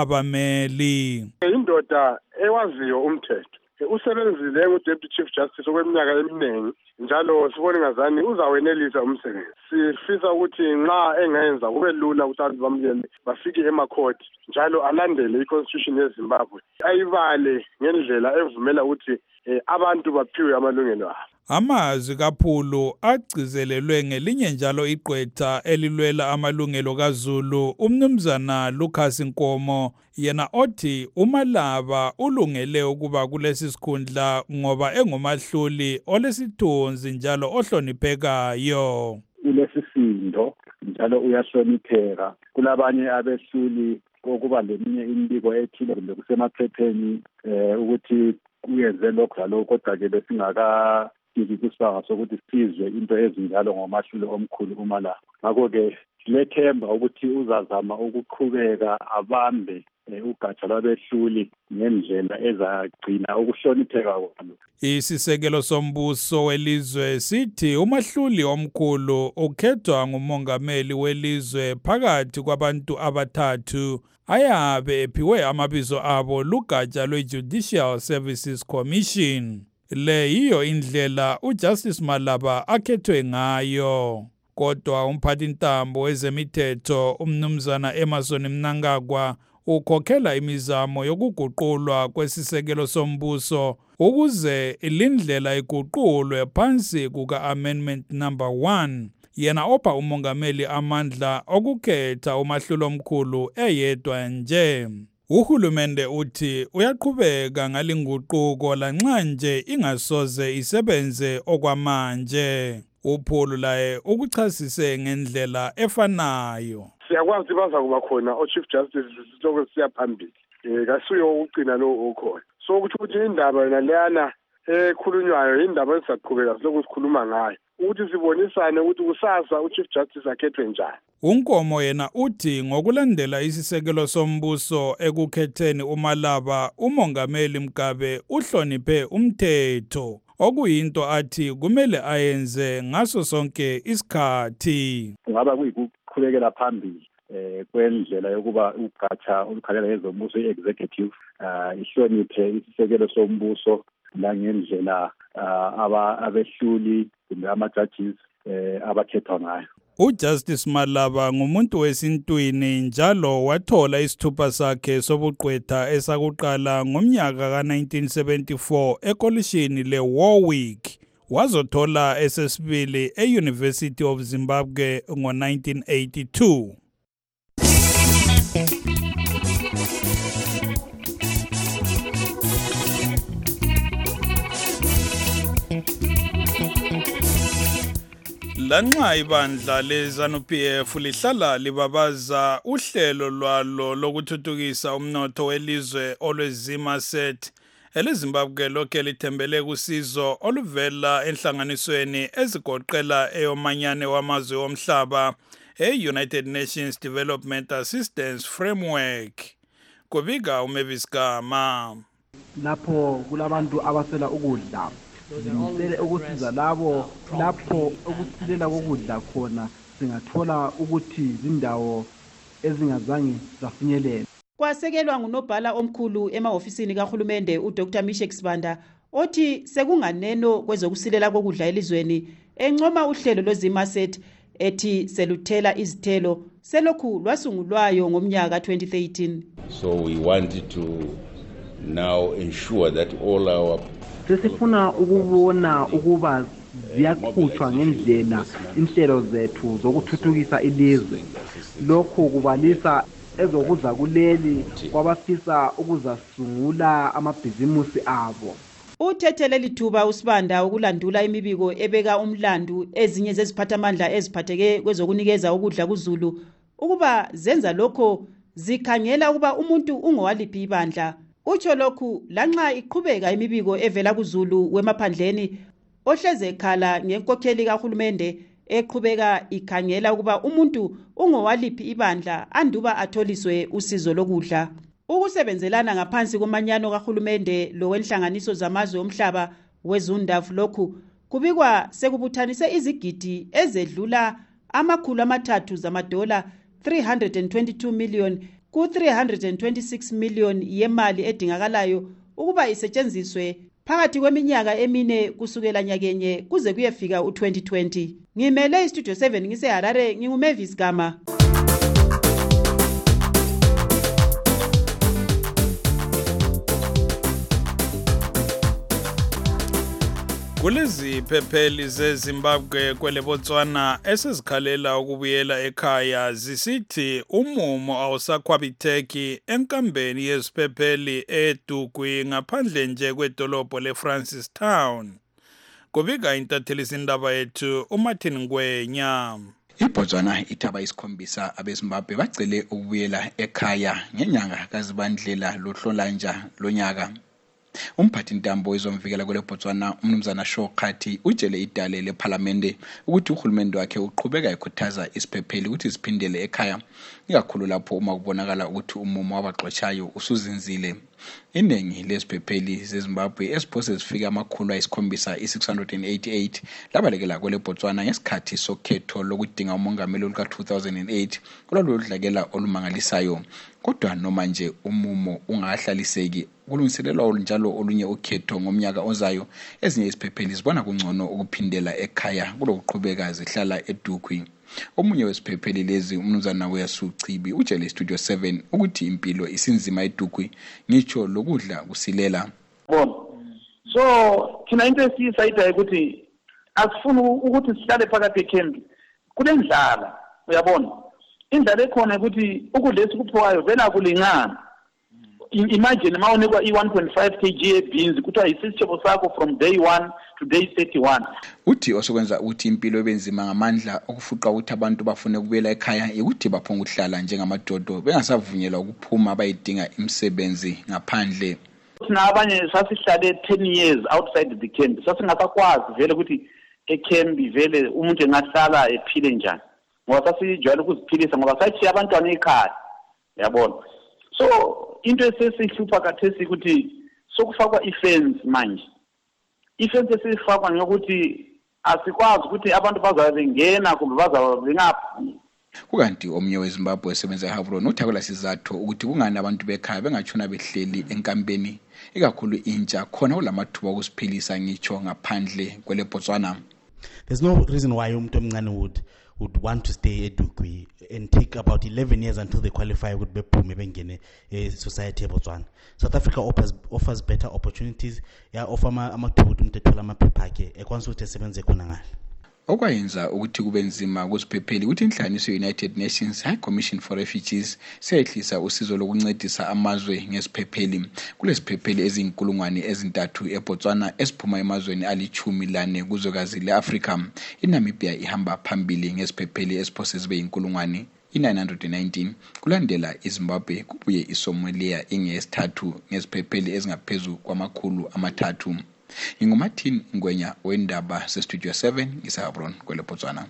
ye-abameli. Indoda ewaziyo umthetho usebenzile ngo-Deputy Chief Justice okweminyaka eminingi njalo sibona ngazani uzawenelisa umsebenzi. Sifisa ukuthi nxa engenza kube lula ukuthi abantu bamukele bafike emakhoti njalo alandele i-Constitution yeZimbabwe ayibale ngendlela evumela ukuthi abantu baphiwe amalungelo abo. Amazwi kaPhulu agcizelelwe ngelinye njalo igqwetha elilwela amalungelo kaZulu umnumzana Lucas Nkomo yena othi uMalaba ulungele ukuba kulesi sikhundla ngoba engumahluli olesithunzi njalo ohloniphekayo. Ulesisindo njalo uyahlonipheka. Kulabanye abehluli okuba leminye imbiko ethile kumbe kusemaphepheni ukuthi uyenze lokho lalokho kodwa-ke besingaka isibanga sokuthi sizwe into ezinjalo ngomahluli omkhulu uMalaba. Ngakho-ke silethemba ukuthi uzazama ukuqhubeka abambe ugatsha lwabehluli ngendlela ezagcina ukuhlonipheka kwalo. Isisekelo sombuso welizwe sithi umahluli omkhulu ukhethwa ngumongameli welizwe phakathi kwabantu abathathu ayabe ephiwe amabizo abo lugatsha lwe-Judicial Services Commission. Le yiyo indlela uJustice Malaba akhethwe ngayo. Kodwa umphathintambo wezemithetho umnumzana Emerson Mnangagwa ukhokhela imizamo yokuguqulwa kwesisekelo sombuso ukuze ilindlela iguqulwe phansi kuka-amendment number 1. Yena opha umongameli amandla okukhetha umahluli omkhulu eyedwa nje. Uhulumende uthi uyaqhubeka ngalinguquko lanxa nje ingasoze isebenze okwamanje. uPhulu laye ukuchasise ngendlela efanayo. Siyakwazi baza kuba khona o-Chief Justice lokho siyaphambili. Kasuyo ukugcina lo okhona. So ukuthi indaba yona leyana ekhulunywayo indaba esizaqhubeka lokho sikhuluma ngayo. Ukuthi sibonisane ukuthi kusasa uChief Justice akhethwe njani. uNkomo yena uthi ngokulandela isisekelo sombuso ekukhetheni uMalaba umongameli Mugabe uhloniphe umthetho okuyinto athi kumele ayenze ngaso sonke isikhathi. Kungaba kuyikuqhubekela phambili kwendlela yokuba ugatsha olukhalela ezombuso i-executive ihloniphe isisekelo sombuso langendlela abehluli kumbe ama-judges abakhethwa ngayo. uJustice Malaba ngumuntu wesintwini njalo wathola isithupha sakhe sobugqwetha esakuqala ngomnyaka ka-1974 ekolishini le-Warwick. wazothola esesibili e-University of Zimbabwe ngo-1982. Lanxa ibandla le-ZANU-PF lihlala libabaza uhlelo lwalo lokuthuthukisa umnotho welizwe olweZimaset, eleZimbabwe lokhe lithembele kusizo oluvela enhlanganisweni ezigoqela eyomanyane wamazwe omhlaba e-United Nations Development Assistance Framework. Kubika uMavis Gama. Lapho kulabantu abasela ukudla, zimisele ukusiza labo lapho ukusilela kokudla khona singathola ukuthi izindawo ezingazange zafinyelela. Kwasekelwa ngunobhala omkhulu emahofisini kahulumende uDr. Mishek Sibanda othi sekunganeno kwezokusilela kokudla elizweni, encoma uhlelo lweZimaset ethi seluthela izithelo selokhu lwasungulwayo ngomnyaka 2013. So we wanted to now ensure that all our sesifuna ukubona ukuba ziyaqhutshwa ngendlela inhlelo zethu zokuthuthukisa ilizwe, lokho kubalisa ezokudla kuleli kwabafisa ukuzasungula amabhizimusi abo. Uthethele lithuba uSibanda ukulandula imibiko ebeka umlandu ezinye zeziphathamandla eziphatheke kwezokunikeza ukudla kuZulu ukuba zenza lokho zikhangela ukuba umuntu ungowaliphi ibandla. Utsho lokhu lanxa iqhubeka imibiko evela kuZulu wemaphandleni ohleze ekhala ngenkokheli kahulumende eqhubeka ikhangela ukuba umuntu ungowaliphi ibandla anduba atholiswe usizo lokudla. Ukusebenzelana ngaphansi komanyano kahulumende lowenhlanganiso zamazwe omhlaba weZUNDAF lokhu kubikwa sekubuthanise izigidi ezedlula $300 zamadola 322 million ku-326 million yemali edingakalayo ukuba isetshenziswe phakathi kweminyaka emine kusukela nyakenye kuze kuyefika u-2020. Ngimele iStudio 7 ngiseHarare, nginguMavis Gama. Kulezi phepheli zeZimbabwe kwele Botswana esizikhalela ukubuyela ekhaya zisithi umumo awusakhwabitheki enkambeni yeziphepheli eDugwi ngaphandle nje kwedolobho leFrancistown. Kubika intatheli zindaba yethu uMartin Ngwenya. iBotswana ithaba isikhombisa abeZimbabwe bacele ukubuyela ekhaya ngenyanga kaZibandlela lohlolanja lonyaka. Umphathi ntambo wezomvikela kwele Botswana umnumzana Shokhathi utshele idale leParliament ukuthi uhulumende wakhe uqhubeka ekhuthaza isiphepheli ukuthi ziphindele ekhaya, ikakhulu lapho uma kubonakala ukuthi umumo wabaxotshayo usuzinzile. Iningi lesiphepheli zeZimbabwe esiphose zifika $688 labalekela kwele Botswana ngesikhathi sokhetho lokudinga umongameli luka-2008 olwaludlakela olumangalisayo. Kodwa noma nje umumo ungahlaliseki, kulungiselelwa njalo olunye ukhetho ngomnyaka ozayo, ezinye iziphepheli zibona kungcono ukuphindela ekhaya kulokuqhubeka zihlala eDugwi. Omunye wesiphepheli lezi umnumzana weSuchibi utshele iStudio 7 ukuthi impilo isinzima eDugwi ngitsho lokudla kusilela. So thina into esiyisayida ukuthi asifuna ukuthi sihlale phakathi ekhembi kulendlala, uyabona indlala ekhona ukuthi ukudla esikuphiwayo vele akulingana. Imagine mawunikwa i-1.5 kg beans kuthiwa isisitshebo sakho from day 1 to day 31. Uthi osokwenza ukuthi impilo ebenzima ngamandla okufuqa ukuthi abantu bafune ukubuyela ekhaya ukuthi baphonga ukuhlala njengamadodo bengasavunyelwa ukuphuma bayidinga imisebenzi ngaphandle. Thina abanye sasihlale 10 years outside the camp, sasingasakwazi vele ukuthi ekhembi vele umuntu engahlala ephile njani ngoba sasijwayele ukuziphilisa ngoba sayichiya abantwana ekhaya, yabona. So into esesihlupha kathesi ukuthi sokufakwa ifence manje. Ifence esifakwa ngokuthi asikwazi ukuthi abantu bazabengena kumbe bazabengaphi. Kukanti omnye weZimbabwe esebenza eHavron uthakwela sizathu ukuthi kungani abantu bekhaya bengatshona behleli enkambeni ikakhulu intsha khona kulamathuba okusiphilisa ngitsho ngaphandle kwele Botswana. There's no reason why umuntu omncane would want to stay at Dugwe and take about 11 years until they qualify would be Pume Bengene society Botswana. South Africa offers better opportunities. Ya offer amathuba umthetho lamaphepha akhe ekwanisa ukuthi esebenze khona ngale. Okwayenza ukuthi kube nzima kuziphepheli ukuthi inhlanganiso United Nations High Commission for Refugees seyehlisa usizo lokuncedisa amazwe ngesiphepheli kulesiphepheli ezinkulungwane ezintathu eBotswana esiphuma emazweni ali-14 kuzwekazi leAfrika. iNamibia ihamba phambili ngesiphepheli esiphose zibe inkulungwane i-919 kulandela iZimbabwe kubuye iSomalia ingeyesithathu ngesiphepheli ezingaphezu kwamakhulu amathathu. Ingumathini Ngwenya wendaba sestudio 7 eSabron kweleBotswana.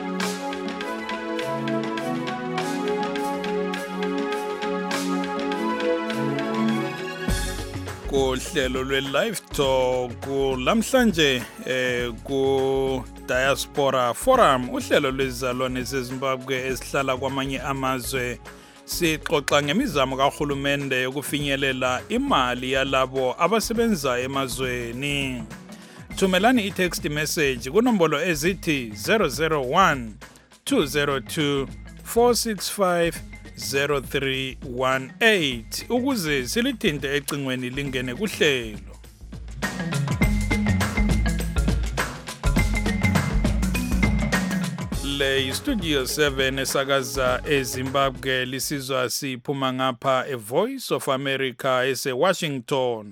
Kuhlelo lwe-Live Talk lamhlanje ku Diaspora Forum uhlelo lwezizalwane zeZimbabwe esihlala kwamanye amazwe sixoxa ngemizamo kahulumende yokufinyelela imali yalabo abasebenza emazweni. Thumelani i-text message kunombolo ezithi 001 202 465 0318 ukuze silithinte ecingweni lingene kuhlelo. Le Studio 7 esakaza eZimbabwe lisizwa siphuma ngapha eVoice of America eseWashington.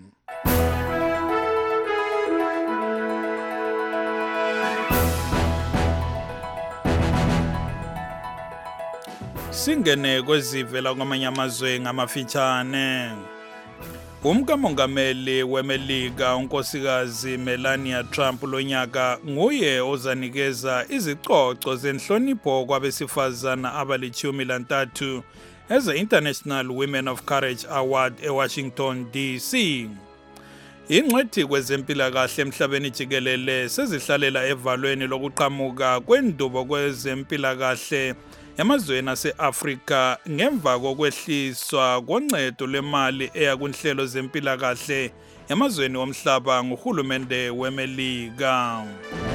Singene kwezivela kwamanye amazwe ngamafitshane. Umkamongameli weMelika unkosikazi Melania Trump lonyaka nguye ozanikeza izicoco zenhlonipho kwabesifazana abali-13 eze-International Women of Courage Award eWashington DC. Ingcwethi kwezempilakahle emhlabeni jikelele sezihlalela evalweni lokuqhamuka kwendubo kwezempilakahle emazweni ase-Afrika ngemva kokwehliswa koncedo lwemali eya kunhlelo zempilakahle emazweni omhlaba nguhulumende weMelika.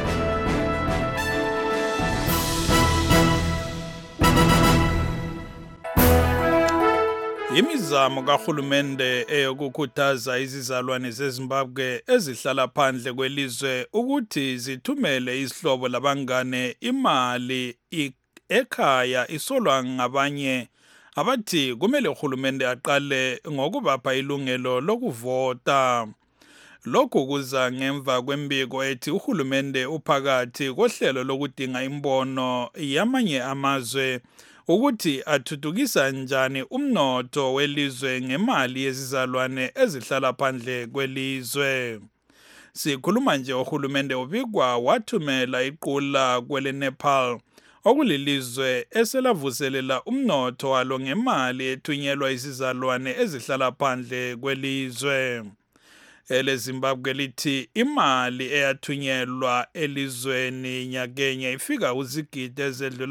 Imizamo kahulumende eyokukhuthaza izizalwane zeZimbabwe ezihlala phandle kwelizwe ukuthi zithumele isihlobo labangane imali ekhaya isolwa ngabanye abathi kumele uhulumende aqale ngokubapha ilungelo lokuvota. Lokhu kuza ngemva kwembiko ethi uhulumende uphakathi kohlelo lokudinga imbono yamanye amazwe ukuthi athuthukisa njani umnotho welizwe ngemali yezizalwane ezihlala phandle kwelizwe. Sikhuluma nje uhulumende ubikwa wathumela iqula kwele Nepal okulilizwe eselavuselela umnotho walo ngemali ethunyelwa izizalwane ezihlala phandle kwelizwe. EleZimbabwe lithi imali eyathunyelwa elizweni nyakenye ifika uzigidi ezedlula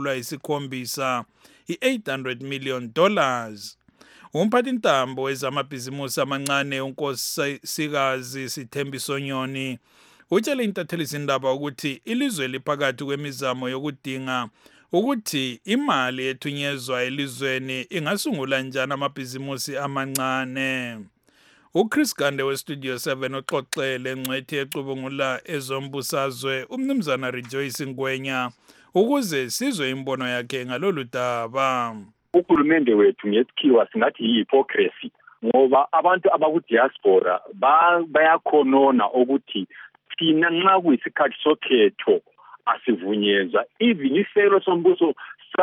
$700 $800 million. Umphathintambo wezamabhizimusi amancane unkosikazi Sithembiso Nyoni utshele intatheli zindaba ukuthi ilizwe liphakathi kwemizamo yokudinga ukuthi imali ethunyezwa elizweni ingasungula njani amabhizimusi amancane. uChris Gande weStudio 7 uxoxele engcwethi ecubungula ezombusazwe umnumzana Rejoice Ngwenya ukuze sizwe imbono yakhe ngalolu daba. Uhulumende wethu ngesikhiwa singathi yi-hypocrisy ngoba abantu abakudiaspora bayakhonona ukuthi thina nxa kuyisikhathi sokhetho asivunyezwa even iselo sombuso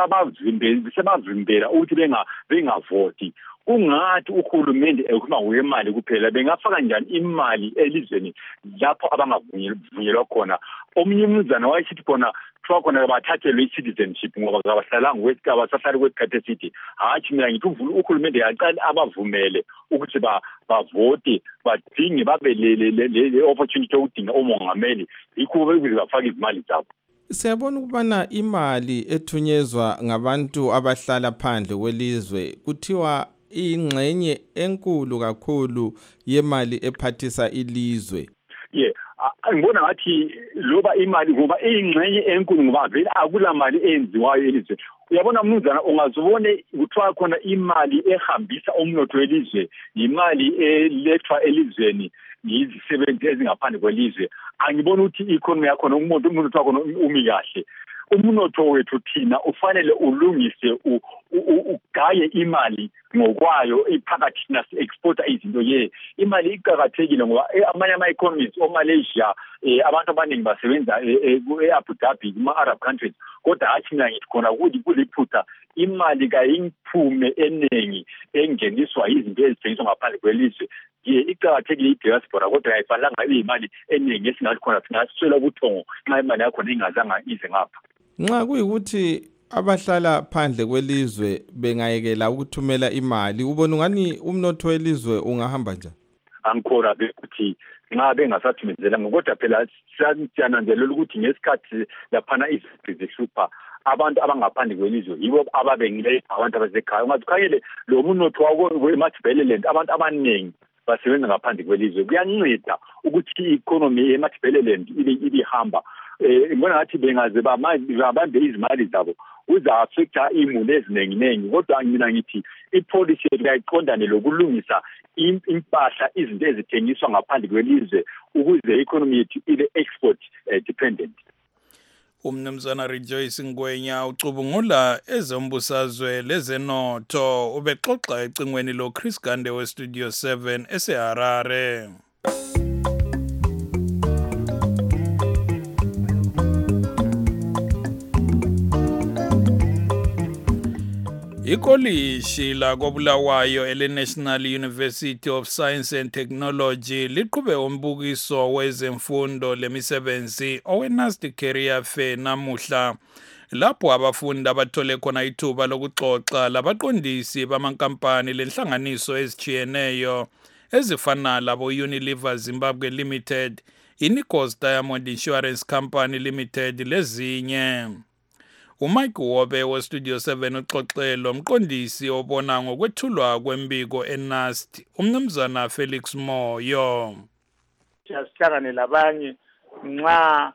sabavimbela ukuthi bengavoti. Kungathi uhulumende ekhuluma wemali kuphela bengafaka njani imali elizweni lapho abangavunyelwa khona. Omunye umnumzana wayesithi khona kuthiwa khona bathathelwe i-citizenship ngoba abasahlali kwesikhathi esithi hatshi mina ngithi uhulumende yaqala abavumele ukuthi bavote badinge babe le opportunity yokudinga omongameli yikho bekuze bafake izimali zabo. Siyabona ukubana imali ethunyezwa ngabantu abahlala phandle kwelizwe kuthiwa ingxenye enkulu kakhulu yemali ephathisa ilizwe. ngibona ngathi loba imali ngoba ingxenye enkulu ngoba vele akula mali enziwayo elizwe. Uyabona mnumzana, ungazibone kuthiwa khona imali ehambisa umnotho welizwe, imali elethwa elizweni yizisebenzi ezingaphandle kwelizwe. Angibona ukuthi i-economy yakhona umnotho wakhona umi kahle. Umnotho wethu thina ufanele ulungise ugaye imali ngokwayo iphakathi nasi-exporta izinto imali iqakathekile ngoba amanye ama-economies oMalaysia abantu abaningi basebenza e-Abu Dhabi kuma-Arab countries, kodwa hathi mina ngithi khona ukuthi kuliphutha imali kayingiphume eningi engeniswa izinto ezithengiswa ngaphandle kwelizwe. Iqakathekile i-diaspora kodwa ayifanelanga imali eningi esingathi khona singaswela ubuthongo nxa imali yakhona ingazanga ize ngapha. Nxa kuyikuthi abahlala phandle kwelizwe bengayekela ukuthumela imali, ubona ngani umnotho welizwe ungahamba njani? Angikholwa ukuthi nxa bengasathumezela ngokodwa phela siyananzelela ukuthi ngesikhathi laphana izinto zihlupha abantu abangaphandle kwelizwe yibo ababengile abantu abasekhaya. Ungazikhangele lo mnotho we-Matabeleland abantu abaningi basebenza ngaphandle kwelizwe. Kuyanceda ukuthi i-economy ye-Matabeleland ibihamba. Ngibona ngathi bengaze babambe izimali zabo uza-affecta imuli ezinenginengi, kodwa mina ngithi i-policy yethu kayiqondane lokulungisa impahla izinto ezithengiswa ngaphandle kwelizwe ukuze i-economy yethu ibe export dependent. Umnumzana Rejoice Ngwenya ucubungula ezombusazwe lezenotho ubexoxa ecingweni lo Chris Gande we Studio 7 eseHarare. Ikolishi la koBulawayo ele-National University of Science and Technology liqhube umbukiso wezemfundo lemisebenzi owe-NUST Career Fair namuhla, lapho abafundi abathole khona ithuba lokuxoxa labaqondisi bamankampani lenhlanganiso ezijiyeneyo ezifana labo Unilever Zimbabwe Limited, iNikos Diamond Insurance Company Limited lezinye. uMike Wobe we Studio 7 uxoxelo umqondisi obona ngokwethulwa kwembiko eNUST umnumzana Felix Moyo. Siyahlangane labanye nxa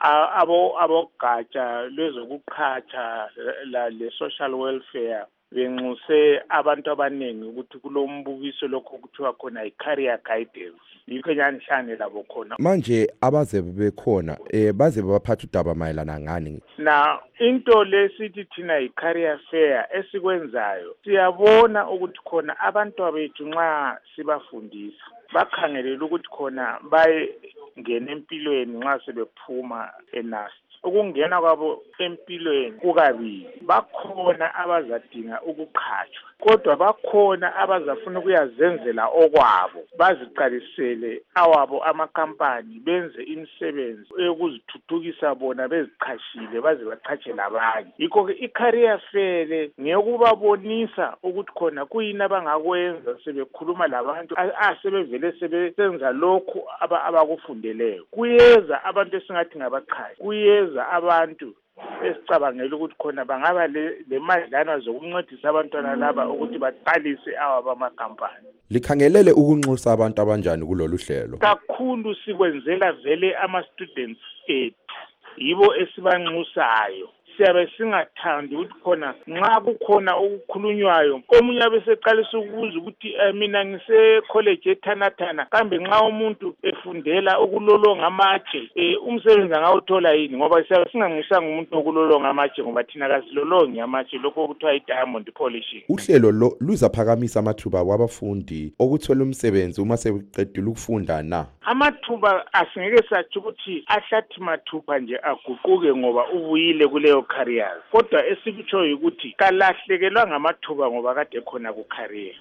abogatsha lwezokuqhatha le social welfare benxuse abantu abaningi ukuthi kulombukiso lokho kuthiwa khona i-career guidance. Yikho nyanhlane labo khona manje abaze bekhona baze baphatha udaba mayelana ngani na into lesithi thina i-career fair esikwenzayo. Siyabona ukuthi khona abantu abethu nxa sibafundisa bakhangelela ukuthi khona bayengena empilweni nxa sebephuma eNUST. Ukungena kwabo empilweni kukabili, bakhona abazadinga ukuqhatshwa kodwa bakhona abazafuna ukuyazenzela okwabo, baziqalisele awabo amakampani benze imisebenzi eyokuzithuthukisa bona beziqhashile baze baqhatshe labanye. Yikho-ke i-career fair ngeyokubabonisa ukuthi khona kuyini abangakwenza sebekhuluma labantu asebevele sebesenza lokhu abakufundeleyo. Kuyeza abantu esingathi ngabaqhashi, kuyeza abantu esicabangela ukuthi khona bangaba le madlana zokuncedisa abantwana laba ukuthi baqalise awabo amakampani. Likhangelele ukunxusa abantu abanjani kulolu hlelo? Kakhulu sikwenzela vele ama-students ethu, yibo esibanxusayo. Siyabe singathandi ukuthi khona nxa kukhona okukhulunywayo omunye abeseqalisa ukubuza ukuthi mina ngise-college eThanathana kambe nxa umuntu efundela ukulolonga amatshe umsebenzi angawuthola yini, ngoba siyabe singanxusanga umuntu okulolonga amatshe ngoba thina kasilolongi amatshe lokho okuthiwa i-diamond polishing. Uhlelo luzaphakamisa amathuba wabafundi okuthola umsebenzi uma sebeqedile ukufunda na? Amathuba asingeke sathi ukuthi ahlathi mathupha nje aguquke ngoba ubuyile kuleyo careers, kodwa esikutshoyo ukuthi kalahlekelwa ngamathuba ngoba kade khona ku-career.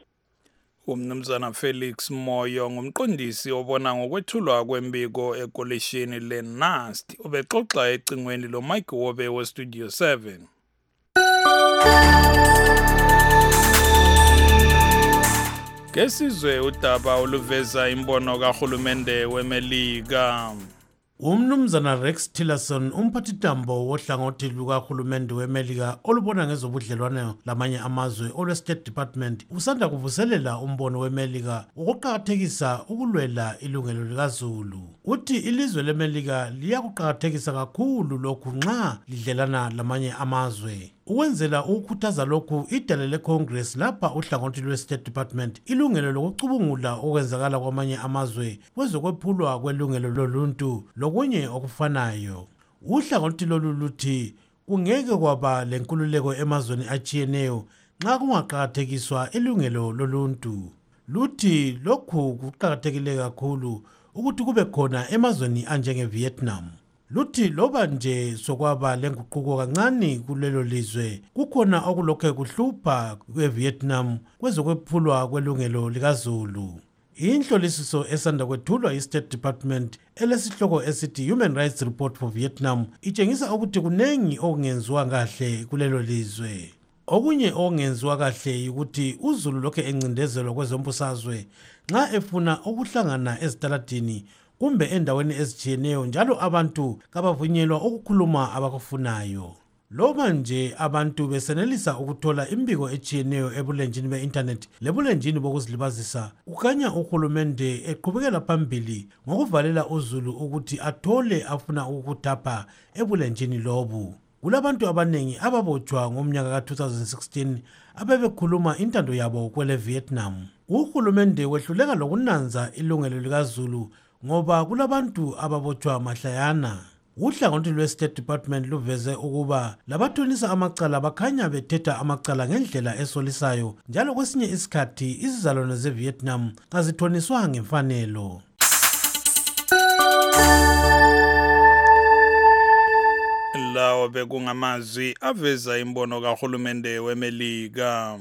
Umnumzana Felix Moyo ngumqondisi obona ngokwethulwa kwembiko ekolishini le-NUST ubexoxa ecingweni lo Mike Wobe we Studio 7. Kesizwe udaba oluveza imbono kahulumende weMelika. Umnumzana Rex Tillerson umphathitambo wohlangothi lukahulumende weMelika olubona ngezobudlelwane lamanye amazwe olwe-State Department usanda kuvuselela umbono weMelika ukuqakathekisa ukulwela ilungelo likaZulu. Uthi ilizwe leMelika liyakuqakathekisa kakhulu lokhu nxa lidlelana lamanye amazwe. Ukwenzela ukukhuthaza lokhu idale leCongress lapha uhlangothi lwe-State Department ilungelo lokucubungula okwenzakala kwamanye amazwe kwezokwephulwa kwelungelo loluntu lokunye okufanayo. Uhlangothi lolu luthi kungeke kwaba lenkululeko emazweni atshiyeneyo nxa kungaqakathekiswa ilungelo loluntu. Luthi lokhu kuqakathekile kakhulu ukuthi kube khona emazweni anjengeVietnam. Luthi loba nje sokwaba lenguquko kancane kulelo lizwe kukhona okulokhe kuhlupha kweVietnam kwezokwephulwa kwelungelo likaZulu. Inhlolisiso esanda kwethulwa yi-State Department elesihloko esithi Human Rights Report for Vietnam itshengisa ukuthi kunengi okungenziwa kahle kulelo lizwe. Okunye okungenziwa kahle ukuthi uZulu lokhe encindezelwa kwezombusazwe nxa efuna ukuhlangana ezitaladini kumbe endaweni ezitshiyeneyo njalo abantu kabavunyelwa ukukhuluma abakufunayo. Loba nje abantu besenelisa ukuthola imbiko etshiyeneyo ebulenjini be-internet lebulenjini bokuzilibazisa, kukanya uhulumende eqhubekela phambili ngokuvalela uZulu ukuthi athole afuna ukukuthapha ebulenjini lobu. Kulabantu abanengi ababotshwa ngomnyaka ka-2016 abebekhuluma intando yabo kwele Vietnam. Uhulumende wehluleka lokunanza ilungelo likaZulu ngoba kulabantu ababotshwa mahlayana. Uhlangothi lwe-State Department luveze ukuba labathonisa amacala bakhanya bethetha amacala ngendlela esolisayo njalo kwesinye isikhathi izizalwane zeVietnam kazithoniswa ngemfanelo. Lawo bekungamazwi aveza imbono kahulumende weMelika.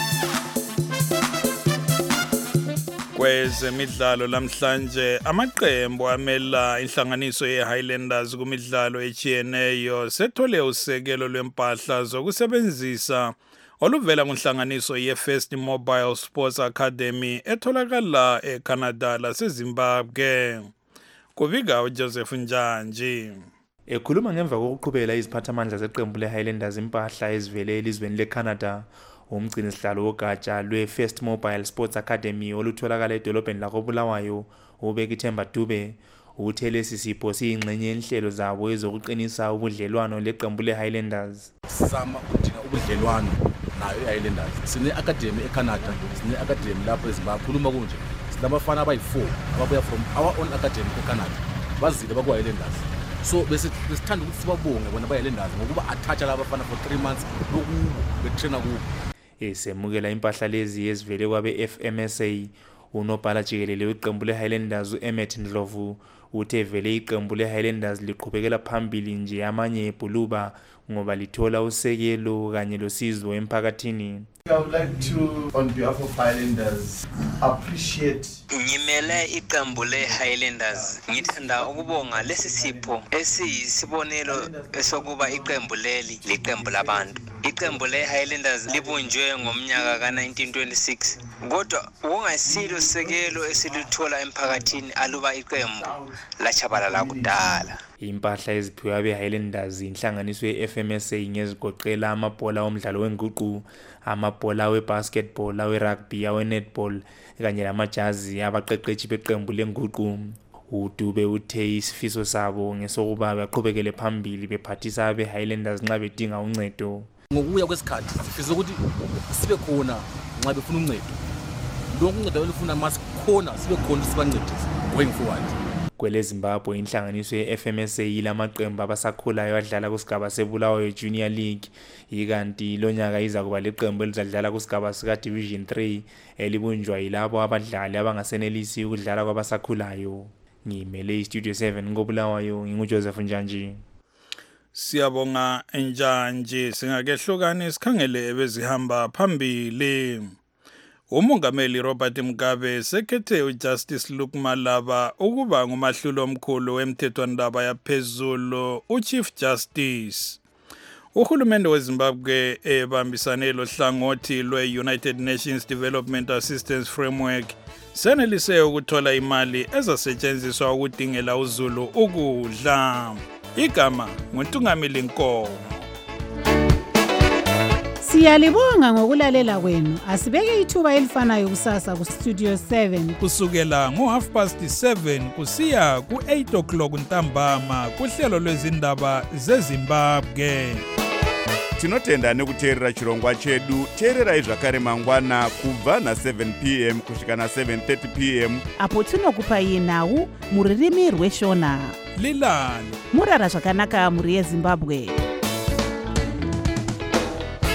Kwezemidlalo lamhlanje amaqembu amela inhlanganiso yeHighlanders kumidlalo etshiyeneyo sethole usekelo lwempahla zokusebenzisa oluvela kunhlanganiso yeFirst Mobile Sports Academy etholakala eCanada laseZimbabwe. Kubika uJoseph Njanji. Ekhuluma ngemva kokuqhubela iziphathamandla zeqembu leHighlanders impahla ezivele elizweni leCanada, umgcini sihlalo wogatsha lweFirst Mobile Sports Academy olutholakala edolobheni lakoBulawayo ubeka ithemba Dube uthe lesi sipho siyingxenye yenhlelo zabo ezokuqinisa ubudlelwano leqembu leHighlanders. Sizama ukudinga ubudlelwano nayo iHighlanders. Sine academy eCanada, sine academy lapho eZimbabwe. Khuluma kunje, sinabafana abayi4 ababuya from our own academy eCanada. Bazile bakuHighlanders. So besithanda ukuthi sibabonge bona baHighlanders ngokuba athatha laba bafana for 3 months lokubo betraina kubo. Esemukela impahla lezi ezivele kwabe FMSA unobhala jikelele weqembu leHighlanders uEmmet Ndlovu uthe vele iqembu leHighlanders liqhubekela phambili nje amanye ebhuluba ngoba lithola usekelo kanye losizo emphakathini. I would like to, on behalf of Highlanders, appreciate. Ngimele iqembu leHighlanders ngithanda ukubonga lesi sipho esiyisibonelo esokuba iqembu leli liqembu labantu. Iqembu leHighlanders libunjwe ngomnyaka ka1926 kodwa kungasilo sekelo esilithola emphakathini aluba iqembu lachabalala kudala. Impahla eziphiwe abeHighlanders inhlanganiso yeFMSA ngezigoqela amabhola omdlalo wenguqu, amabhola webasketball, awerugby, awenetball kanye lamajazi abaqeqeshi beqembu lenguqu. uDube uthe isifiso sabo ngesokuba baqhubekele phambili bephathisa abeHighlanders nxa bedinga uncedo. Ngokuya kwesikhathi sifisa ukuthi sibe khona nxa befuna uncedo. Lokhu uncedo olufuna masikhona sibe khona sibancedise going forward. Kwele Zimbabwe inhlanganiso yeFMSA ilamaqembu abasakhulayo adlala kusigaba seBulawayo Junior League ikanti lonyaka iza kuba leqembu elizadlala kusigaba sika Division 3 elibunjwa yilabo abadlali abangasenelisi ukudlala kwabasakhulayo. Ngimele iStudio 7 ngoBulawayo nginguJoseph Njanji. Siyabonga Njanji, singakehlukani sikhangele ebezihamba phambili. Umongameli Robert Mugabe sekhethe uJustice Luke Malaba ukuba ngumahlulo omkhulu wemthethwandaba yaphezulu uChief Justice. Uhulumende weZimbabwe ebambisane lohlangothi lwe-United Nations Development Assistance Framework senelise ukuthola imali ezasetshenziswa ukudingela uZulu ukudla. Igama nguNtungamili Nkomo. Siyalibonga ngokulalela kwenu. Asibeke ithuba elifanayo kusasa ku Studio 7 kusukela ngo7:30 kusiya ku8 o'clock ntambama kuhlelo lwezindaba zeZimbabwe. Tinotenda nekuteerera chirongwa chedu. Teererai zvakare mangwana kubva na7 p.m. kusvika na7:30 p.m. apo tinokupai nhau muririmi rweshona. Lilani murara zvakanaka muri yeZimbabwe.